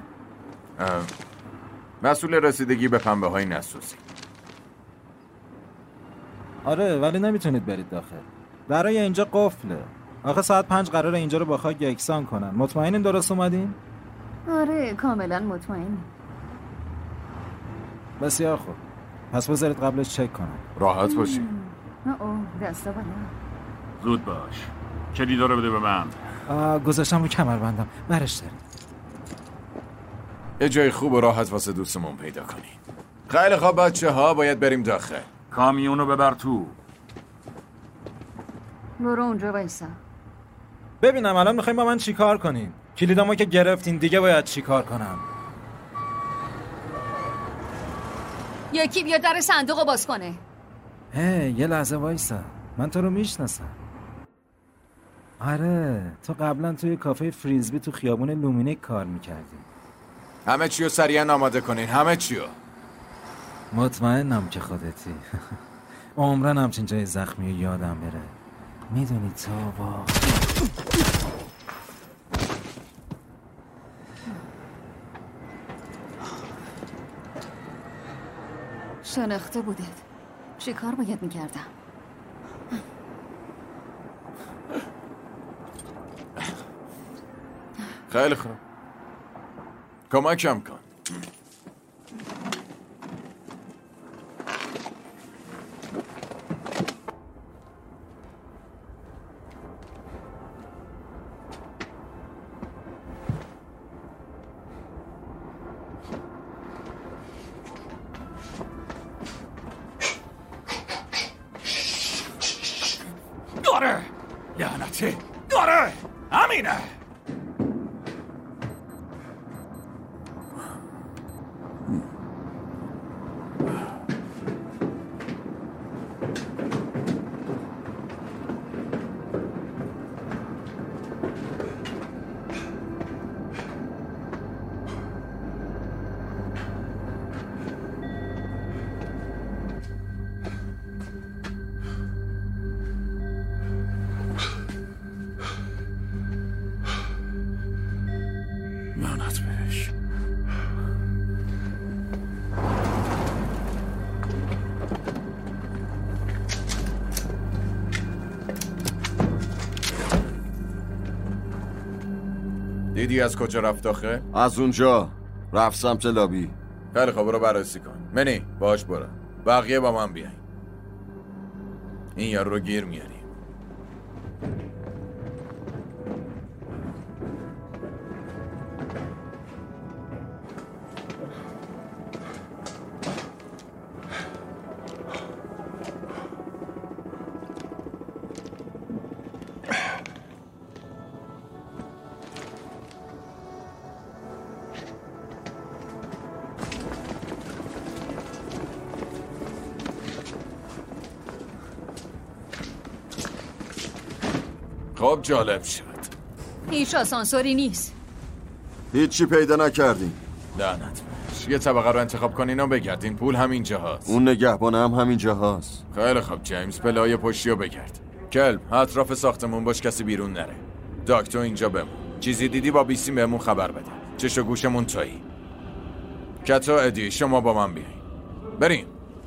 مسئول رسیدگی به پنبه های نسوسی. آره ولی نمیتونید برید داخل. برای اینجا قفله. آخه ساعت پنج قراره اینجا رو با خاک یکسان کنن. مطمئنین درست اومدین؟ آره کاملا مطمئنی. بسیار خوب. پس بذارید قبلش چک کنم. راحت باشی. اوه دستا بالا. زود باش. کلیدا رو بده به من. گذاشتم رو کمربندم. برش دارید. یه جای خوب و راحت واسه دوستمون پیدا کنی. خیلی خواب بچه ها باید بریم داخل. کامیونو ببر تو. برو اونجا بایستا. ببینم الان میخوایم با من چی کار کنین؟ کلیدامو که گرفتین دیگه باید چی کار کنم؟ یکی بیا در صندوقو باز کنه. هی یه لحظه وایسا. من تو رو میشناسم. آره تو قبلا توی کافه فریزبی تو خیابون لومینیک کار میکردی. همه چیو سریعا آماده کنین. همه چیو. مطمئنم که خودتی. عمرن همچین جای زخمی یادم بره. میدونی تو با شناخته بودید. چی کار باید میکردم؟ خیلی خوب. کمکم کن. داره لعنتی داره همینه. لعنت بهش. دیدی از کجا رفت آخه؟ از اونجا رفت سمت لابی. خیلی خوب برو بررسی کن. منی باش برو. بقیه با من بیاین. این یارو رو گیر میاریم. خب جالب شد. هیچ آسانسوری نیست. هیچی پیدا نکردیم. لعنت بهش. یه طبقه رو انتخاب کنین و بگردین. پول همینجا هست. اون نگهبان هم همینجا هست. خیلی خوب جیمز، پلای پشتی رو بگرد. کلب اطراف ساختمون باش، کسی بیرون نره. داکتر اینجا بمون. چیزی دیدی با بیسیم بهمون خبر بده. چش و گوشمون تویی. کتا ادی شما با من بیاین. بریم.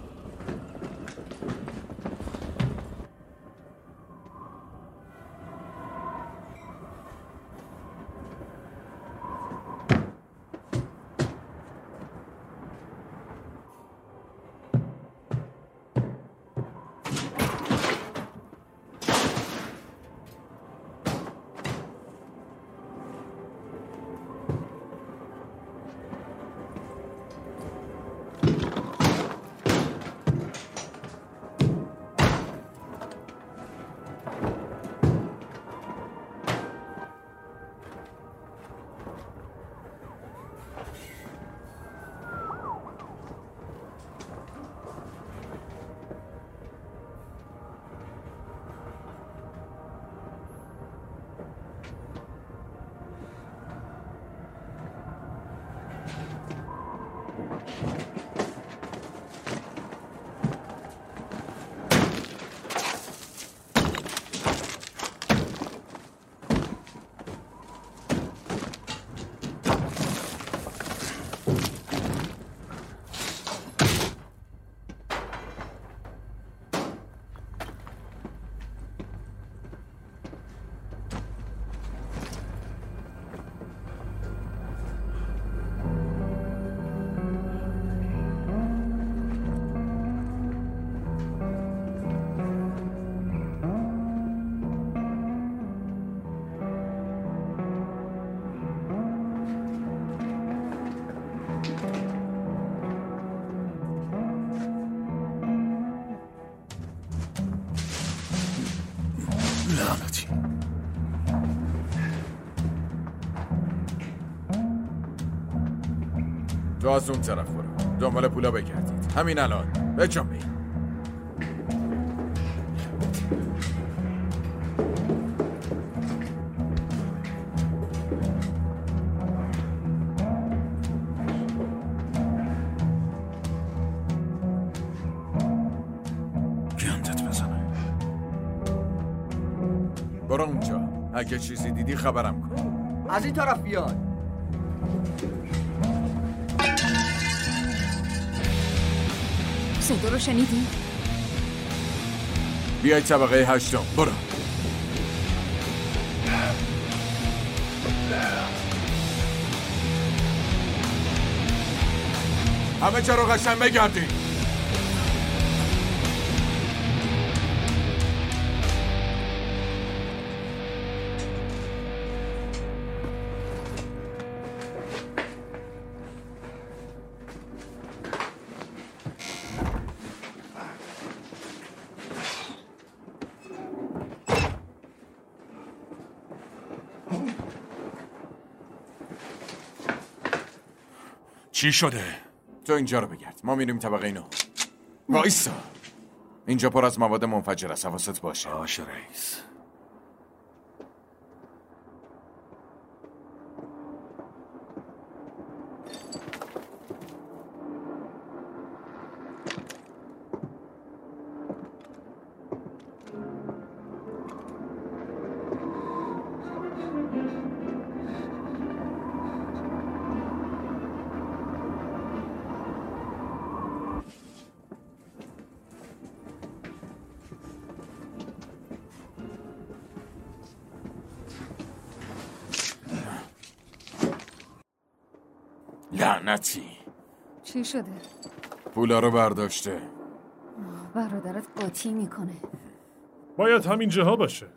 لعنتی. تو از اون طرف برو. دنبال پولا بگردید. همین الان. بجنبید. گندت بزنه. برو اونجا. اگه چیزی دیدی خبرم کن. از این طرف بیاد. صدا رو شنیدی؟ بیای طبقه هشتم. برو. همه جا رو قشنگ بگردی. چی شده؟ تو اینجا رو بگرد. ما میریم طبقه اینو. وایسا. اینجا پر از مواد منفجر است. حواست باشه. باشه رئیس. لعنتی. چی شده؟ پولا رو برداشته. برادرت قاطی میکنه. باید همین جاها باشه.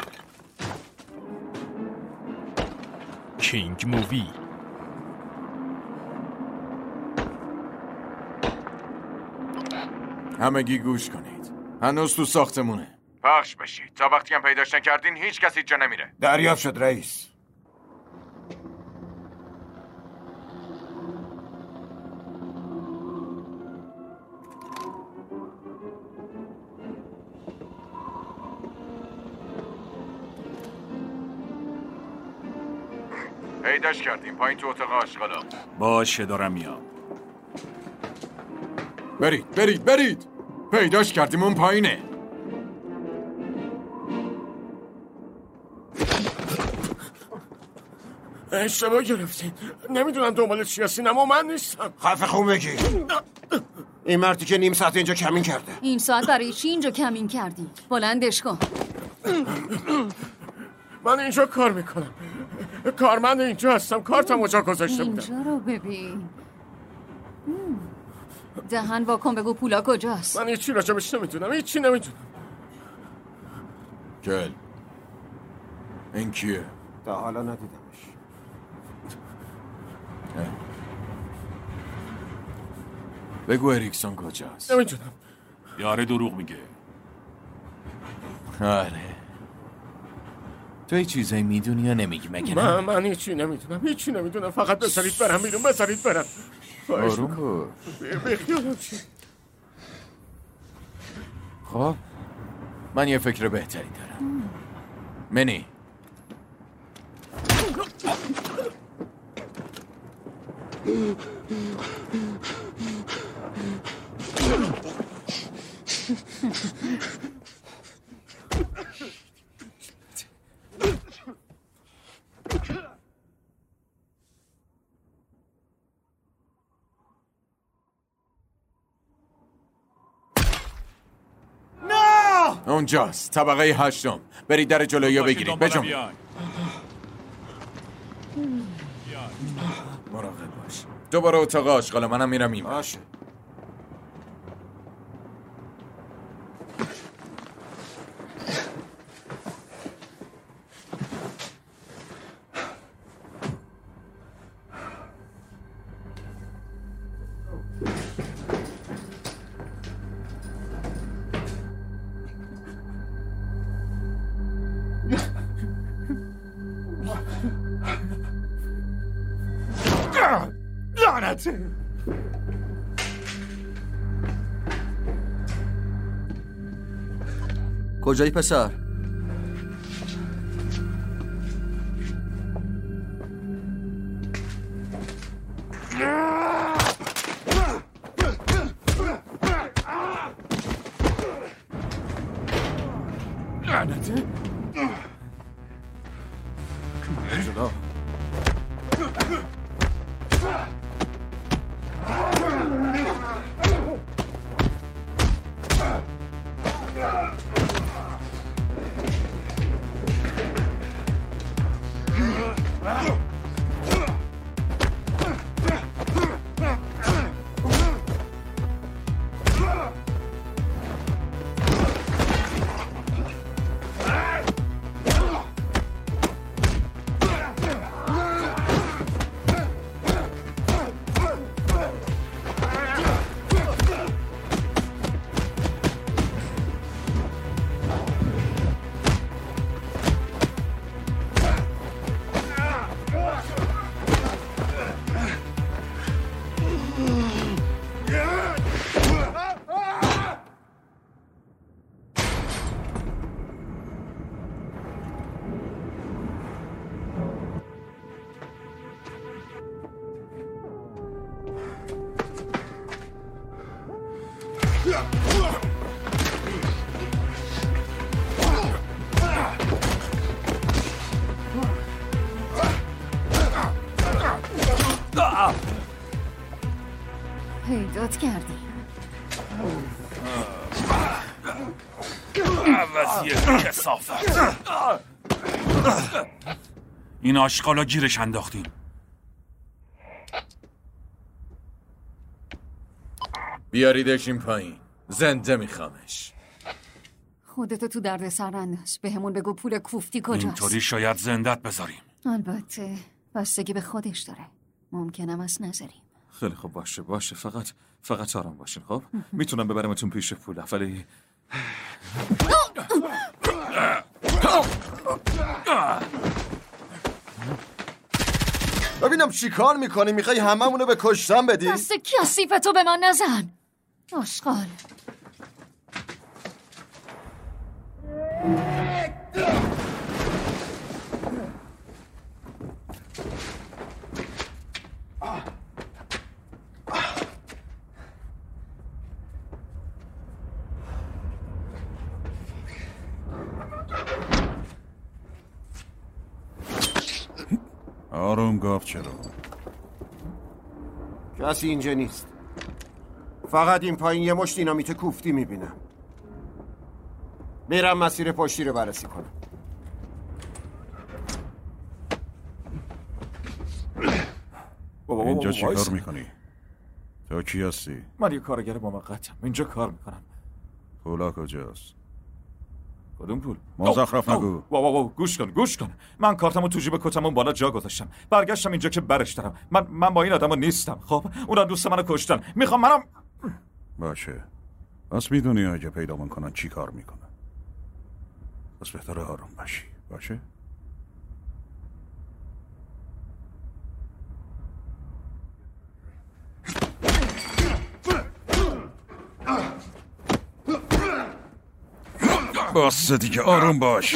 کینگ مووی همگی گوش کنید. هنوز تو ساختمونه. پخش بشید. تا وقتی هم پیداش نکردین هیچ کسی جا نمیره. دریافت شد رئیس. پیداش کردیم پایین تو اتاق آشغالا. باشه دارم میام. برید برید برید. پیداش کردیم اون پایینه. اشتباه گرفتین. نمیدونم دنبال چی هستین اما من نیستم. خفه خون بگی. این مردی که نیم ساعت اینجا کمین کرده. این ساعت برای چی اینجا کمین کردی؟ بلندش کن. من اینجا کار میکنم. کارمند اینجا هستم. کارتم اونجا گذاشته بودم. اینجا رو ببین. دهن واکن بگو پولا کجاست؟ من هیچی راجبش نمیدونم. هیچی نمیدونم. کل این کیه؟ تا حالا ندیدمش. بگو اریکسون کجاست؟ نمیدونم. یاره دروغ میگه. آره تو هیچ چیزایی میدونی یا نمیگی مگه نه؟ من من هیچی نمیدونم. هیچی نمیدونم. فقط بذارید برم بیرون. بذارید برم. آروم باش. بخیالم چی. خب من یه فکر بهتری دارم. منی اونجاست طبقه هشتم. برید در جلویی رو بگیرید. بجنب. مراقب باش. دوباره اتاق آشغالا. منم میرم این باشه. لعنت. کجایی پسر؟ لعنت. جلو. پیدات کردی. عوضیه کثافت. این آشغالا گیرش انداختیم. بیاریدش این پایین. زنده میخوامش. خودتو تو درد سر انداز. به همون بگو پول کوفتی کجاست. اینطوری شاید زندت بذاریم. البته بستگی به خودش داره. ممکنم از نذاریم. خیلی خوب باشه باشه فقط فقط آرام باشین. خب میتونم ببرمتون پیش پول ولی ببینم چی کار میکنی؟ میخوای هممونو به کشتن بدی؟ دست کثیفتو به من نزن آشغال. آروم گفت چرا؟ کسی اینجا نیست. فقط این پایین یه مشت دینامیت کوفتی میبینم. میرم مسیر پشتی رو بررسی کنم. اینجا چی کار میکنی؟ تو کی هستی؟ من یه کارگر موقتم. اینجا کار میکنم. پولا کجاست؟ کدوم پول؟ مزخرف نگو. وا وا وا گوش کن گوش کن. من کارتمو تو جیب کتمون بالا جا گذاشتم. برگشتم اینجا که برش دارم. من من با این آدمو نیستم. خب اونا دوست منو کشتن. میخوام منم باشه. پس میدونی اگه پیدامون کنن چی کار میکنن. پس بهتره آروم باشی. باشه؟ باسه دیگه آروم باش.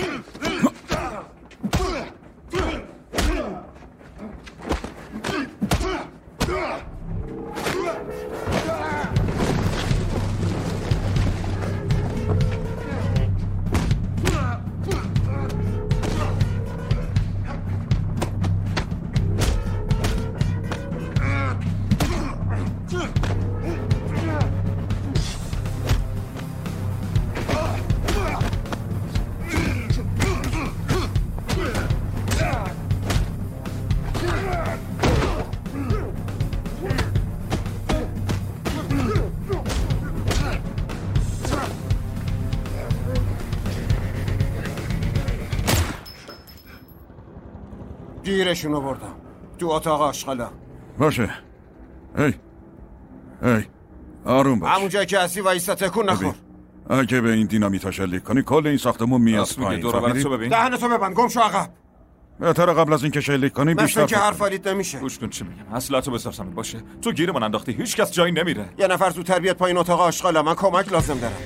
گیرشونو بردم تو اتاق آشغالا. باشه. هی هی آروم باش. همون جایی که هستی وایسا تکون نخور. اگه به این دینامیتا شلیک کنی کل این ساختمون میاد پایین. دهنتو ببند گم شو عقب. بهتره قبل از اینکه شلیک کنی بیشتر مثل که حرف آلید نمیشه. گوش کن چی میگم. اصلاتو بذار زمین باشه. تو گیرمون انداختی. هیچ کس جایی نمیره. یه نفر تو تربیت پایین اتاق آشغالا. من کمک لازم دارم.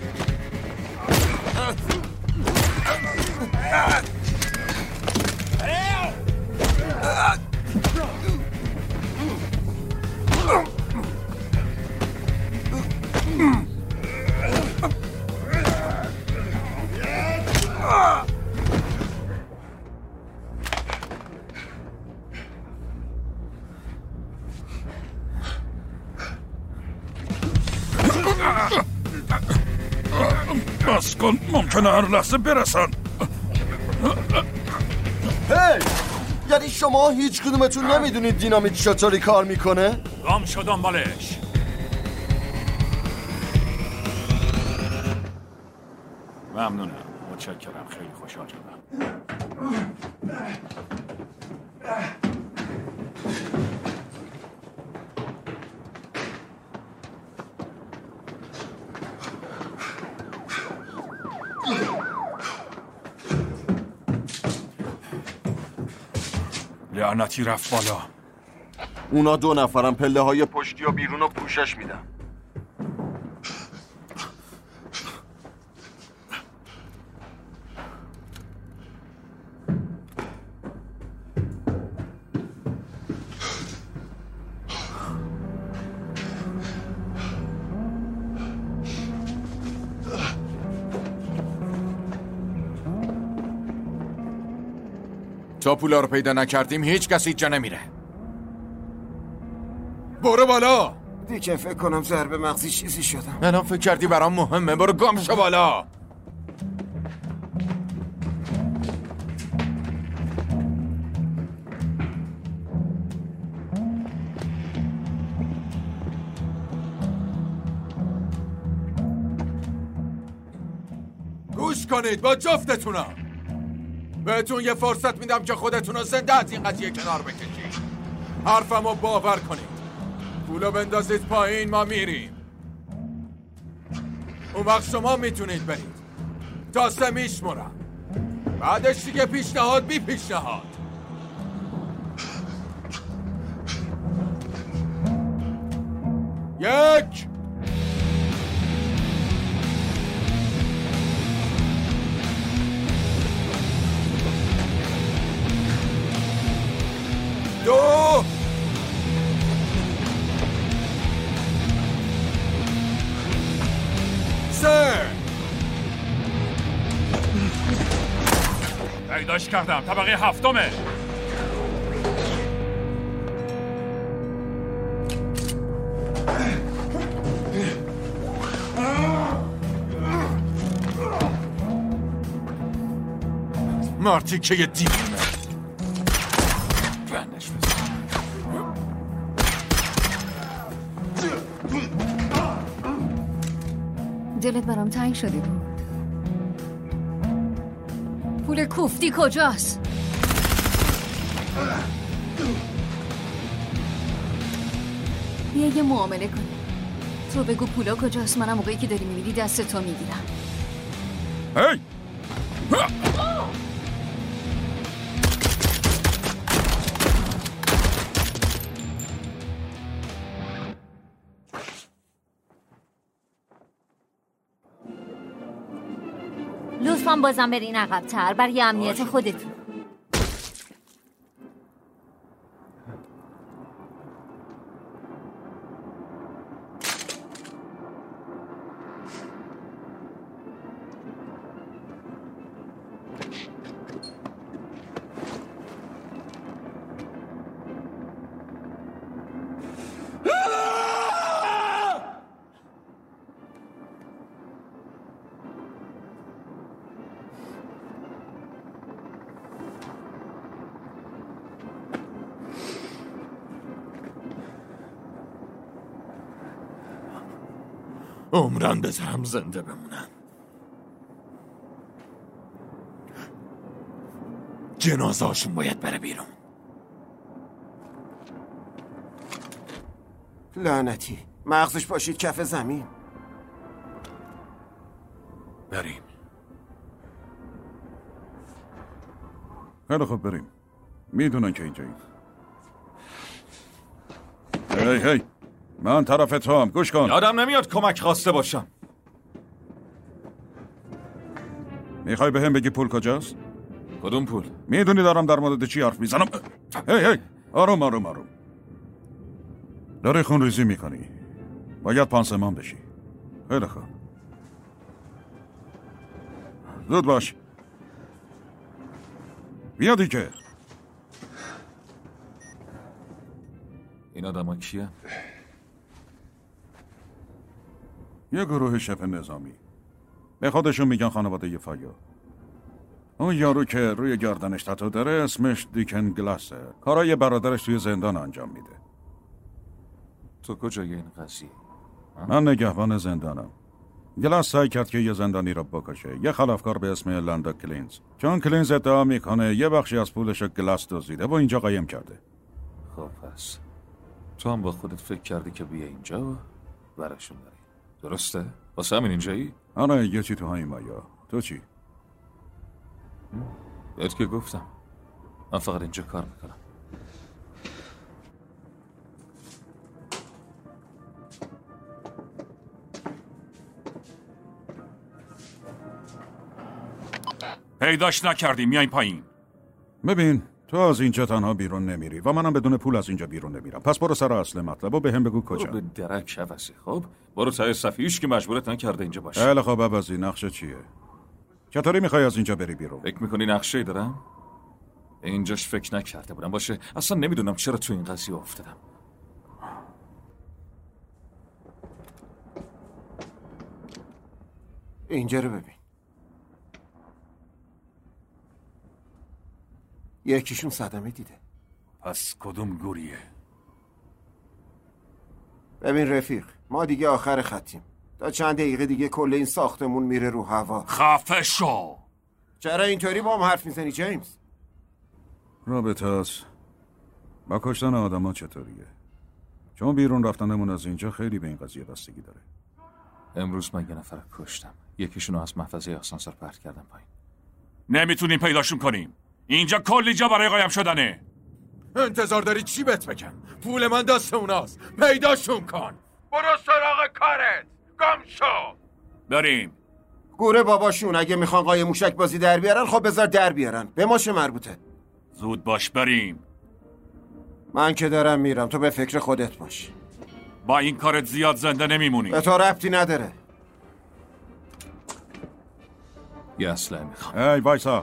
بس کن ممکنه هر لحظه برسن. هی یعنی شما هیچ کدومتون نمیدونید دینامیت چطوری کار میکنه؟ گام شو دنبالش. ممنونم. متشکرم. خیلی خوشحال شدم. لعنتی رفت بالا. اونا دو نفرم پله های پشتی و بیرون رو پوشش میدن. تا پولا رو پیدا نکردیم هیچ کسی جا نمیره. برو بالا. دیگه فکر کنم ضربه مغزی چیزی شدم. الان فکر کردی برام مهمه. برو گم شو بالا. گوش کنید با جفتتونم. بهتون یه فرصت میدم که خودتون رو زنده از این قضیه کنار بکشید. حرفمو باور کنید. پولو بندازید پایین، ما میریم. اون وقت شما میتونید برید. تا سه میشمرم. بعدش دیگه پیشنهاد بی پیشنهاد. یک، دو، سه. پیداش کردم، طبقه هفتمه. مارتی که یه دیوونه. بندش دلت برام تنگ شده بود. پول کوفتی کجاست؟ بیا یه معامله کنیم. تو بگو پولا کجاست، منم موقعی که داری میمیری دست تو میگیرم. هی! لطفاً بازم برین عقب‌تر برای امنیت خودتون. عمران بذارم زنده بمونن. جنازه هاشون باید بره بیرون. لعنتی مغزش باشید کف زمین. بریم. خیلی خوب بریم. میدونن که اینجایی. هی هی من طرف تو هم گوش کن. یادم نمیاد کمک خواسته باشم. میخوای به هم بگی پول کجاست؟ کدوم پول؟ میدونی دارم در مورد چی حرف میزنم. هی هی آروم آروم آروم. داری خون ریزی میکنی. باید پانسمان بشی. خیلی خوب. زود باش. بیا دیگه. این آدم ها کیه؟ یه گروه شبه نظامی. به خودشون میگن خانواده فایا. اون یارو که روی گردنش تتو داره اسمش دیکن گلاسه. کارای برادرش توی زندان انجام میده. تو کجای این قضیه؟ من نگهبان زندانم. گلاس سعی کرد که یه زندانی رو بکشه. یه خلافکار به اسم لاندا کلینز. چون کلینز ادعا میکنه یه بخشی از پولش رو گلاس دزدیده و اینجا قایم کرده. خب پس تو هم با خودت فکر کردی که بیا اینجا و برشون بری. درسته؟ واسه همین اینجایی؟ آره یه چی تو همین مایا. تو چی؟ بهت که گفتم من فقط اینجا کار میکنم. پیداش نکردی میای پایین. ببین تو از اینجا تنها بیرون نمیری و منم بدون پول از اینجا بیرون نمیرم. پس برو سر اصل مطلب و به هم بگو کجا. برو به درک حوثی. خب برو تای صفیش که مجبورت نکرده اینجا باشه. خیلی خوب عوضی نقشه چیه؟ چطوری میخوای از اینجا بری بیرون؟ فکر میکنی نقشه‌ای دارم؟ اینجاش فکر نکرده بودم باشه. اصلا نمیدونم چرا تو این قضیه افتادم. اینجا رو ببین. یکیشون صدمه دیده. پس کدوم گوریه؟ ببین رفیق ما دیگه آخر خطیم. تا چند دقیقه دیگه کل این ساختمون میره رو هوا. خفه شو. چرا اینطوری با هم حرف میزنی جیمز؟ رابطه هست با کشتن آدم ها چطوریه؟ چون بیرون رفتنمون از اینجا خیلی به این قضیه بستگی داره. امروز من یه نفر کشتم. یکیشون رو از محفظه آسانسور پرت کردم پایین. نمیتونیم پیداشون کنیم. اینجا کلی جا برای قایم شدنه. انتظار داری چی بهت بگم؟ پول من دست اوناست. پیداشون کن. برو سراغ کارت. گم شو. بریم. گوره باباشون اگه میخوان قایم موشک بازی در بیارن خب بذار در بیارن. به ما چه مربوطه؟ زود باش بریم. من که دارم میرم، تو به فکر خودت باش. با این کارت زیاد زنده نمیمونی. به تو ربطی نداره. یه اسلحه میخوام. ای وایسا.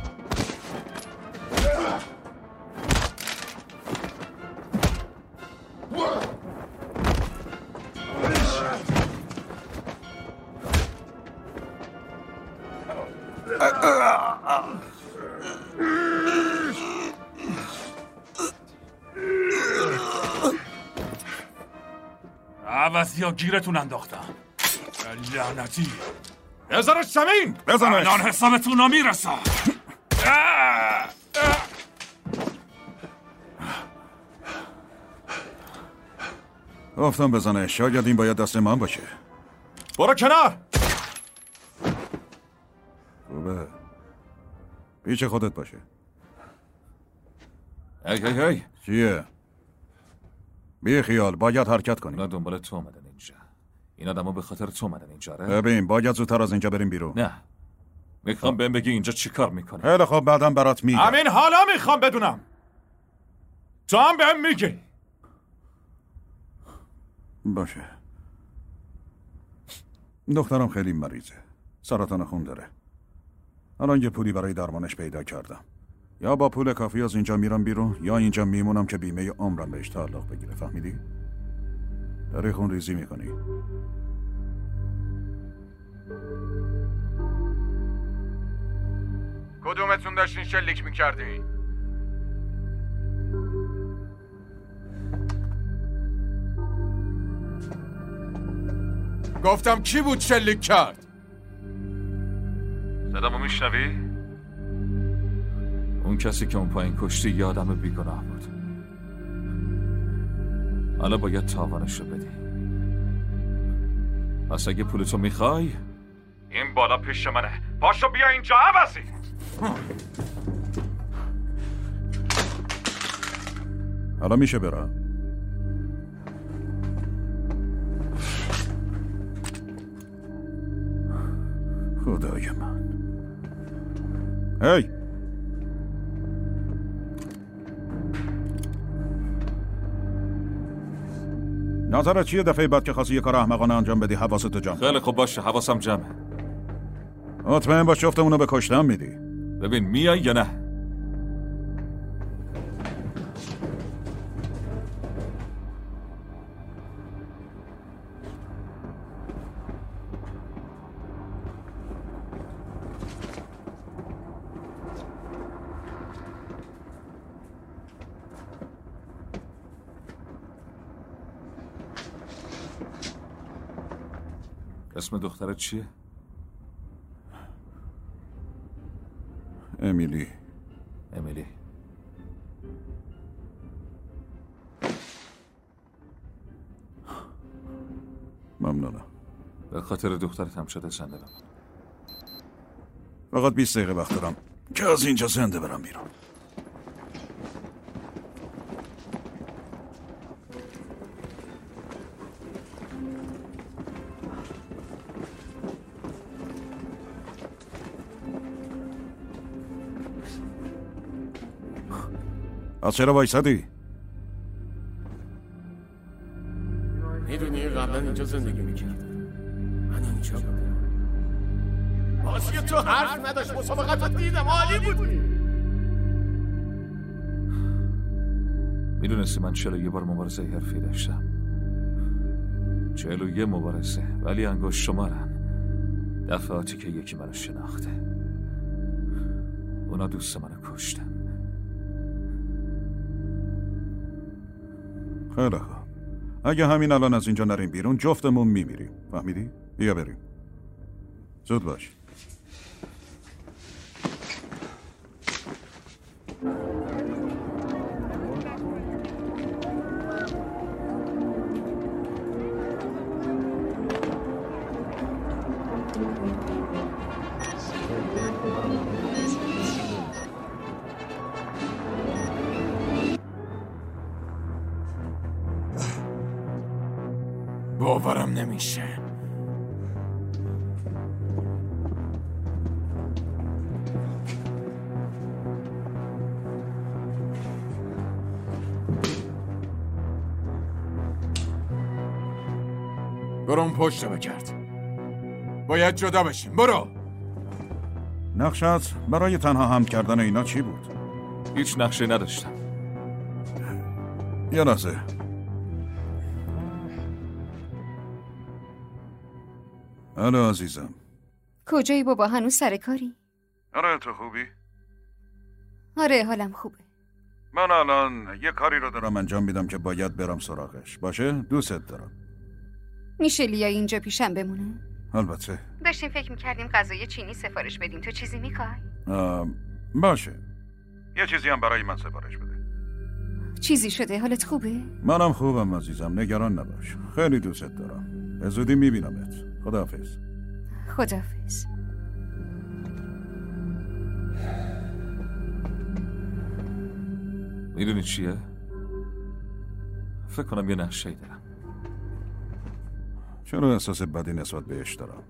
عوضی ها گیرتون انداختم. لعنتی. بذارش زمین. بزنش. الان حسابتون رو میرسم. گفتم بزنش. شاید این باید دست من باشه. برو کنار. خوبه. پیش خودت باشه. هی هی هی. چیه؟ بی خیال، باید حرکت کنیم. اینا دنبال تو اومدن اینجا. این آدم‌ها به خاطر تو اومدن اینجا. ببین، باید زودتر از اینجا بریم بیرون. نه. میخوام بهم بگی اینجا چی کار میکنی. خیلی خب، بعدم برات میگم. همین حالا میخوام بدونم. تو هم بهم میگی. باشه. دخترم خیلی مریضه. سرطان خون داره. الان یه پولی برای درمانش پیدا کردم. یا با پول کافی از اینجا میرم بیرون یا اینجا میمونم که بیمه عمرم بهش تعلق بگیره. فهمیدی؟ داری خون ریزی میکنی. کدومتون داشتین شلیک میکردین؟ گفتم کی بود شلیک کرد؟ صدامو میشنوی؟ اون کسی که اون پایین کشتی یه آدم بیگناه بود. حالا باید تاوانش رو بدی. پس اگه پولتو میخوای این بالا پیش منه. پاشو بیا اینجا عوضی. حالا میشه برم؟ خدای من. هی نظرت چیه دفعه بعد که خواستی یه کار احمقانه انجام بدی حواستو جمع؟ خیلی خوب باشه، حواسم جمعه. مطمئن باش جفتمونو به کشتن میدی. ببین میای یا نه؟ اسم دخترت چیه؟ امیلی. امیلی. ممنونم. به خاطر دخترت هم شده زنده بمون. فقط بیست دقیقه وقت دارم که از اینجا زنده برم بیرون. از چرا وایسادی؟ میدونی قبلا اینجا زندگی میکرد. من اینجا بودم. بازی تو حرف نداشت. مسابقات رو دیدم. عالی بودی. میدونستی من چلو یه بار مبارزه حرفی داشتم. چلو یه مبارزه ولی انگشت شمارن. دفعاتی که یکی منو شناخته. اونا دوست منو کشتن. خیلی خوب. اگه همین الان از اینجا نریم بیرون جفتمون میمیریم. فهمیدی؟ بیا بریم. زود باش. باورم نمیشه. برو اون پشت بگرد. باید جدا بشیم. برو. نقشت برای تنها هم کردن اینا چی بود؟ هیچ نقشه نداشتم. یه لحظه. الو عزیزم. کجایی بابا؟ هنوز سر کاری؟ آره تو خوبی؟ آره حالم خوبه. من الان یه کاری رو دارم انجام میدم که باید برم سراغش. باشه؟ دوست دارم. میشه لیا اینجا پیشم بمونه؟ البته. داشتیم فکر میکردیم غذای چینی سفارش بدیم. تو چیزی میخوای؟ باشه. یه چیزی هم برای من سفارش بده. چیزی شده؟ حالت خوبه؟ منم خوبم عزیزم، نگران نباش. خیلی دوست دارم. به زودی میبینمت. خداحافظ. خداحافظ. میدونی چیه؟ فکر کنم یه نقشه‌ای دارم. چرا احساس بدی نسبت بهش دارم؟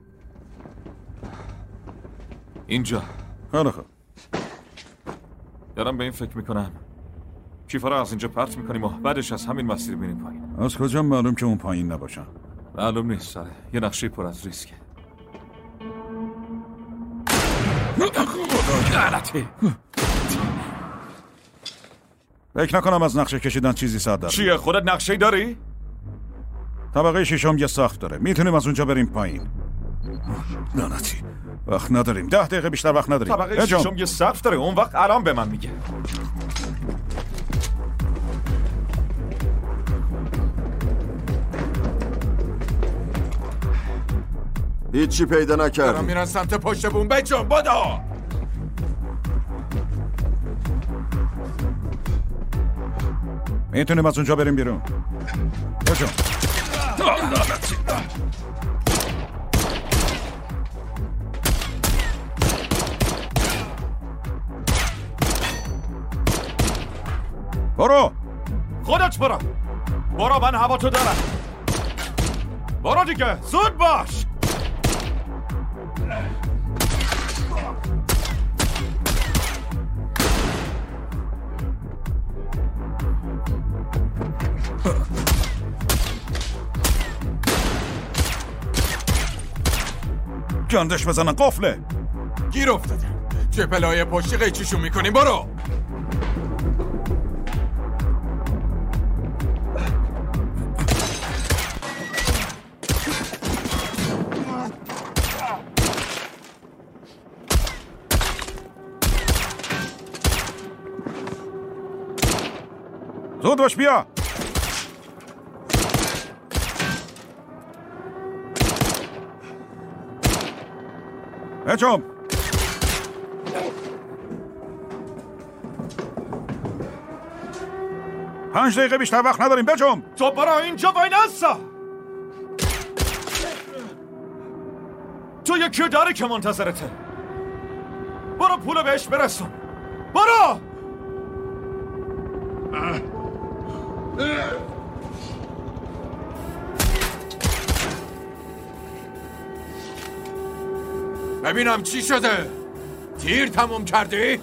اینجا. خیلی خوب. دارم به این فکر میکنم کیفا رو از اینجا پرت میکنیم و بعدش از همین مسیر میریم پایین. از کجا معلوم که اون پایین نباشن؟ معلوم نیست ساره. یه نقشه پر از ریسکه. لعنتی. فکر نکنم از نقشه کشیدن چیزی ساده. چیه؟ خودت نقشه‌ای داری؟ طبقه ششم یه ساخت داره. میتونیم از اونجا بریم پایین. لعنتی. وقت نداریم. ده دقیقه بیشتر وقت نداریم. طبقه ششم یه سقف داره. اون وقت الان به من میگه. هیچی پیدا نکردی. دارم میرن سمت پشت بوم. بجون بدو. میتونیم از اونجا بریم بیرون. بجون. برو. خودت برو. برو من هوا تو دارم. برو دیگه. زود باش. گندش بزنن قفله. گیر افتاده. جپلای پشتی قیچیشون میکنیم. برو. زود باش بیا. بچم. پنج دقیقه بیشتر وقت نداریم. بچم. تو برو اینجا وای نسا. تو یکی داری که منتظرته. برو پول بهش برسون. برو. ببینم چی شده. تیر تموم کردی؟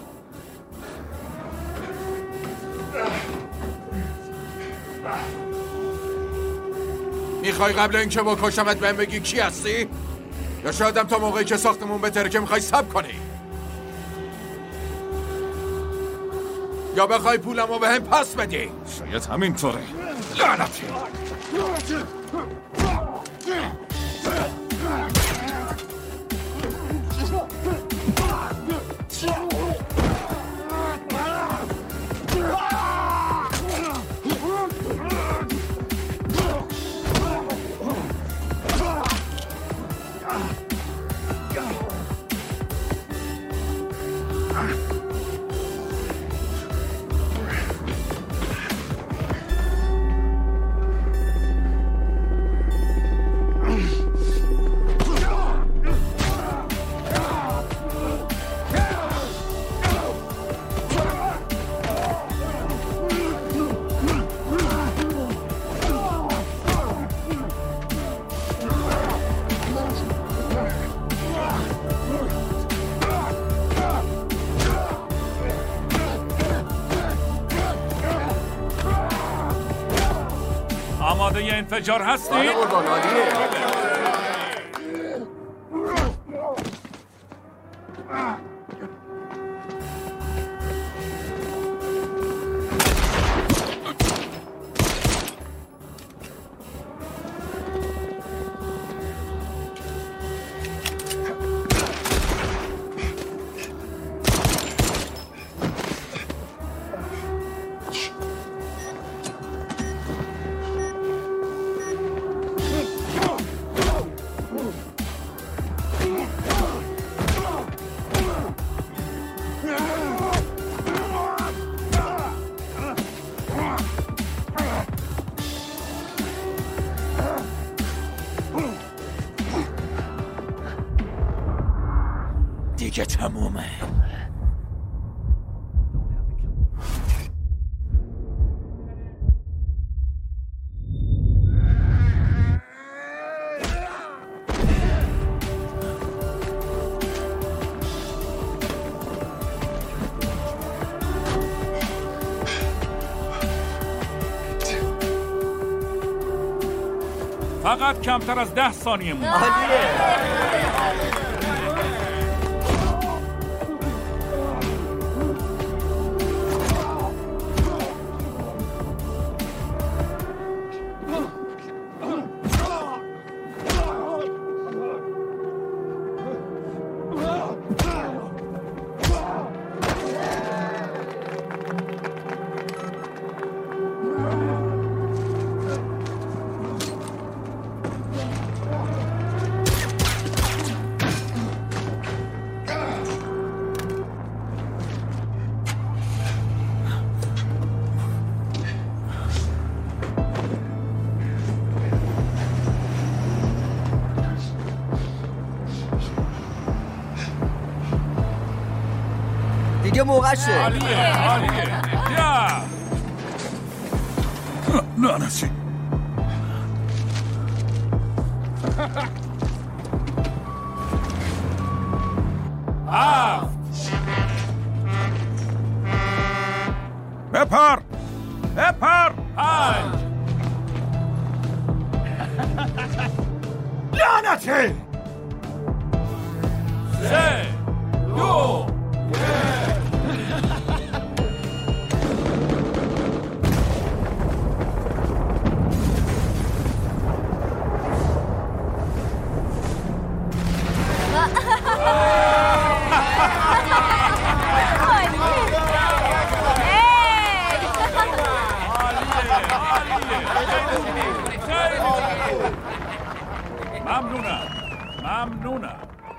میخوای قبل اینکه با کشمت بهم بگی کی هستی؟ یا شایدم تا موقعی که ساختمون بهتره که میخوای صبر کنی؟ یا بخوای پولمو بهم پس بدی؟ شاید همینطوره. لعنتی. انفجار هستین؟ آره قربان عالیه. دیگه تمومه. فقط کمتر از ده ثانیه مونده. دیگه موقعشه. عالیه عالیه. بیا لعنتی. هفت. بپر بپر. پنج. لعنتی. سه. دو. ممنونم ممنونم.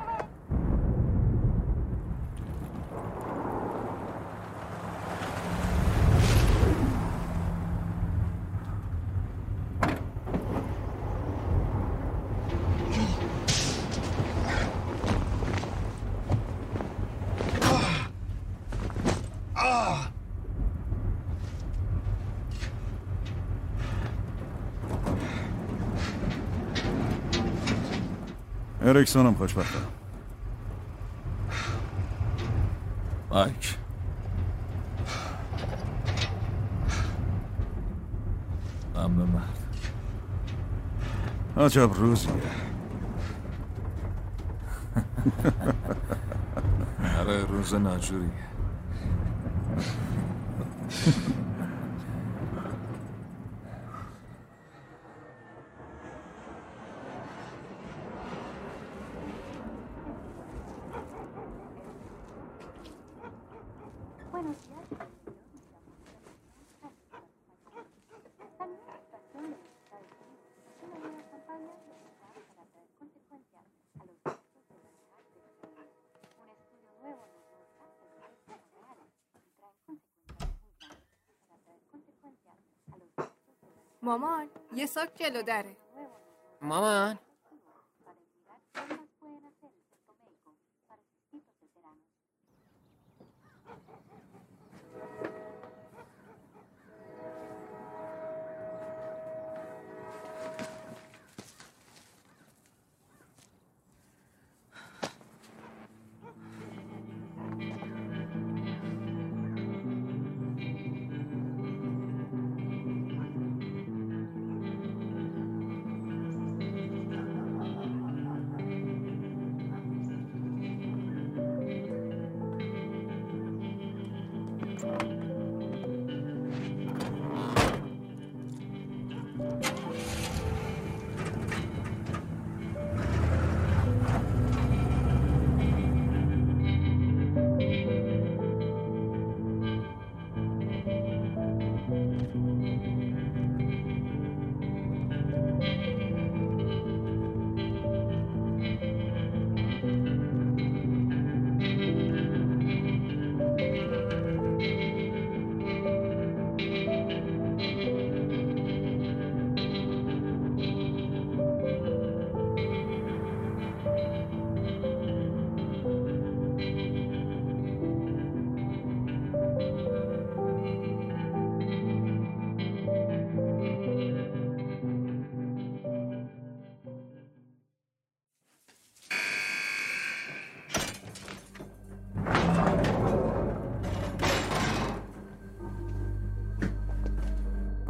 اریکسون هم خوشبخته. مایک ممنون مرد. عجب روزیه. آره روز ناجوریه. مامان یه ساک جلو دره. مامان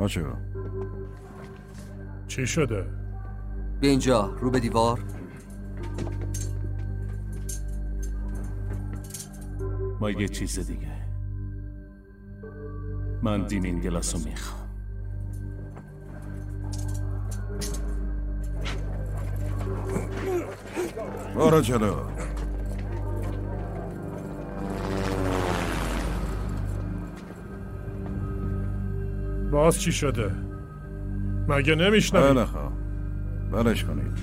آچو چی شده؟ بیا اینجا رو به دیوار. ما یه چیز دیگه. من دیمین گلاس رو میخوام. برو جلو. باز چی شده؟ مگه نمیشنوی؟ بله خواه بلش کنید.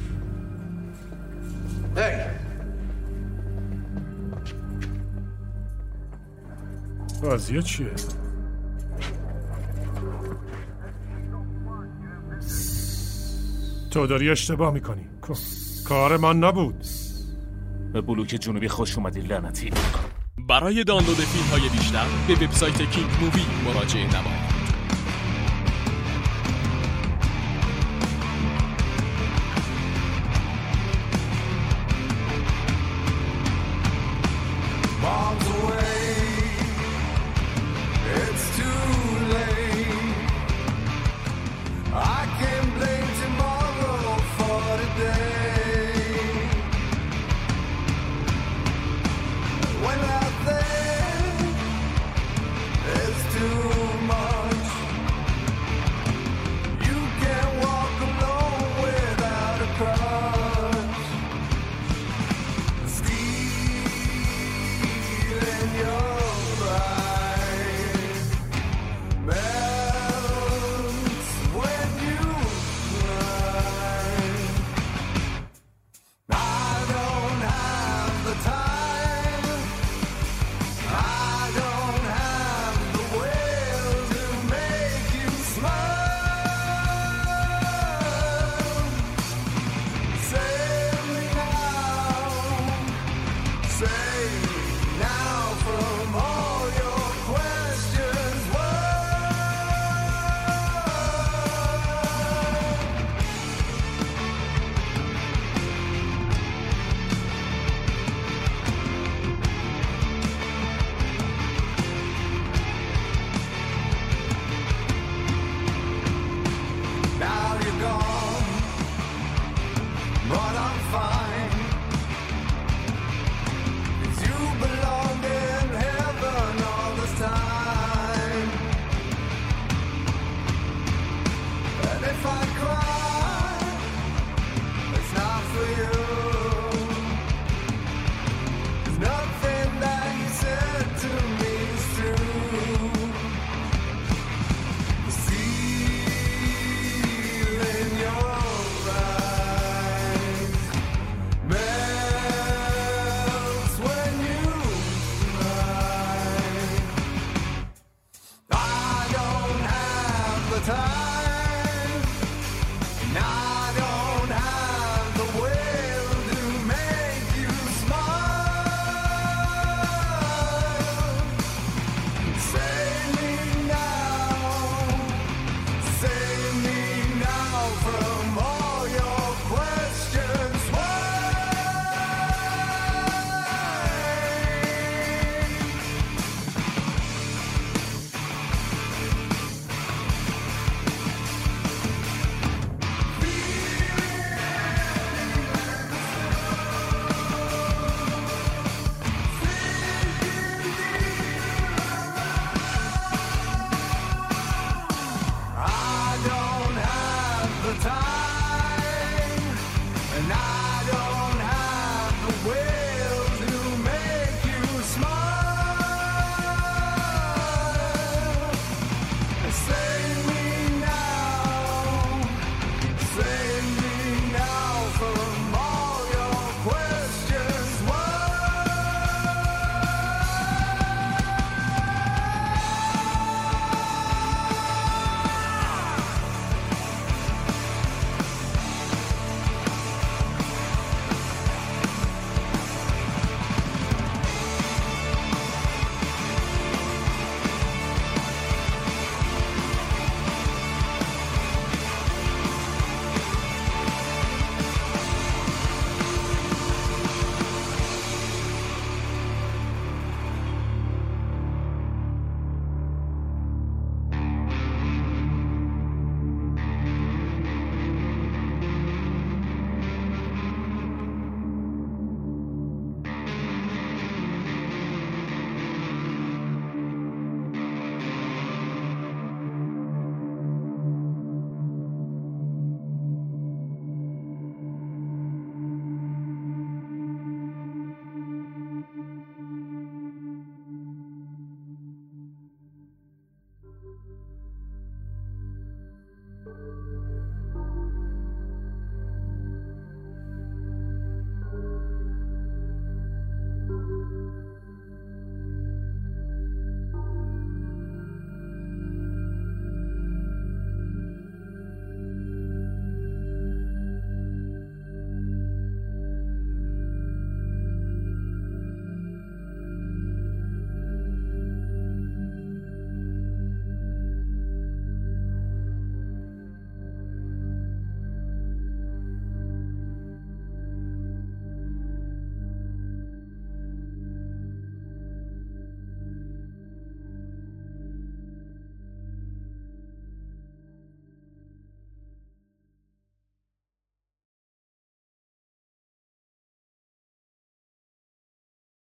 قضیه چیه؟ تو داری اشتباه میکنی. کار من نبود. به بلوک جنوبی خوش اومدی لعنتی. برای دانلود فیلم های بیشتر به وبسایت کینگ مووی مراجعه نمایید.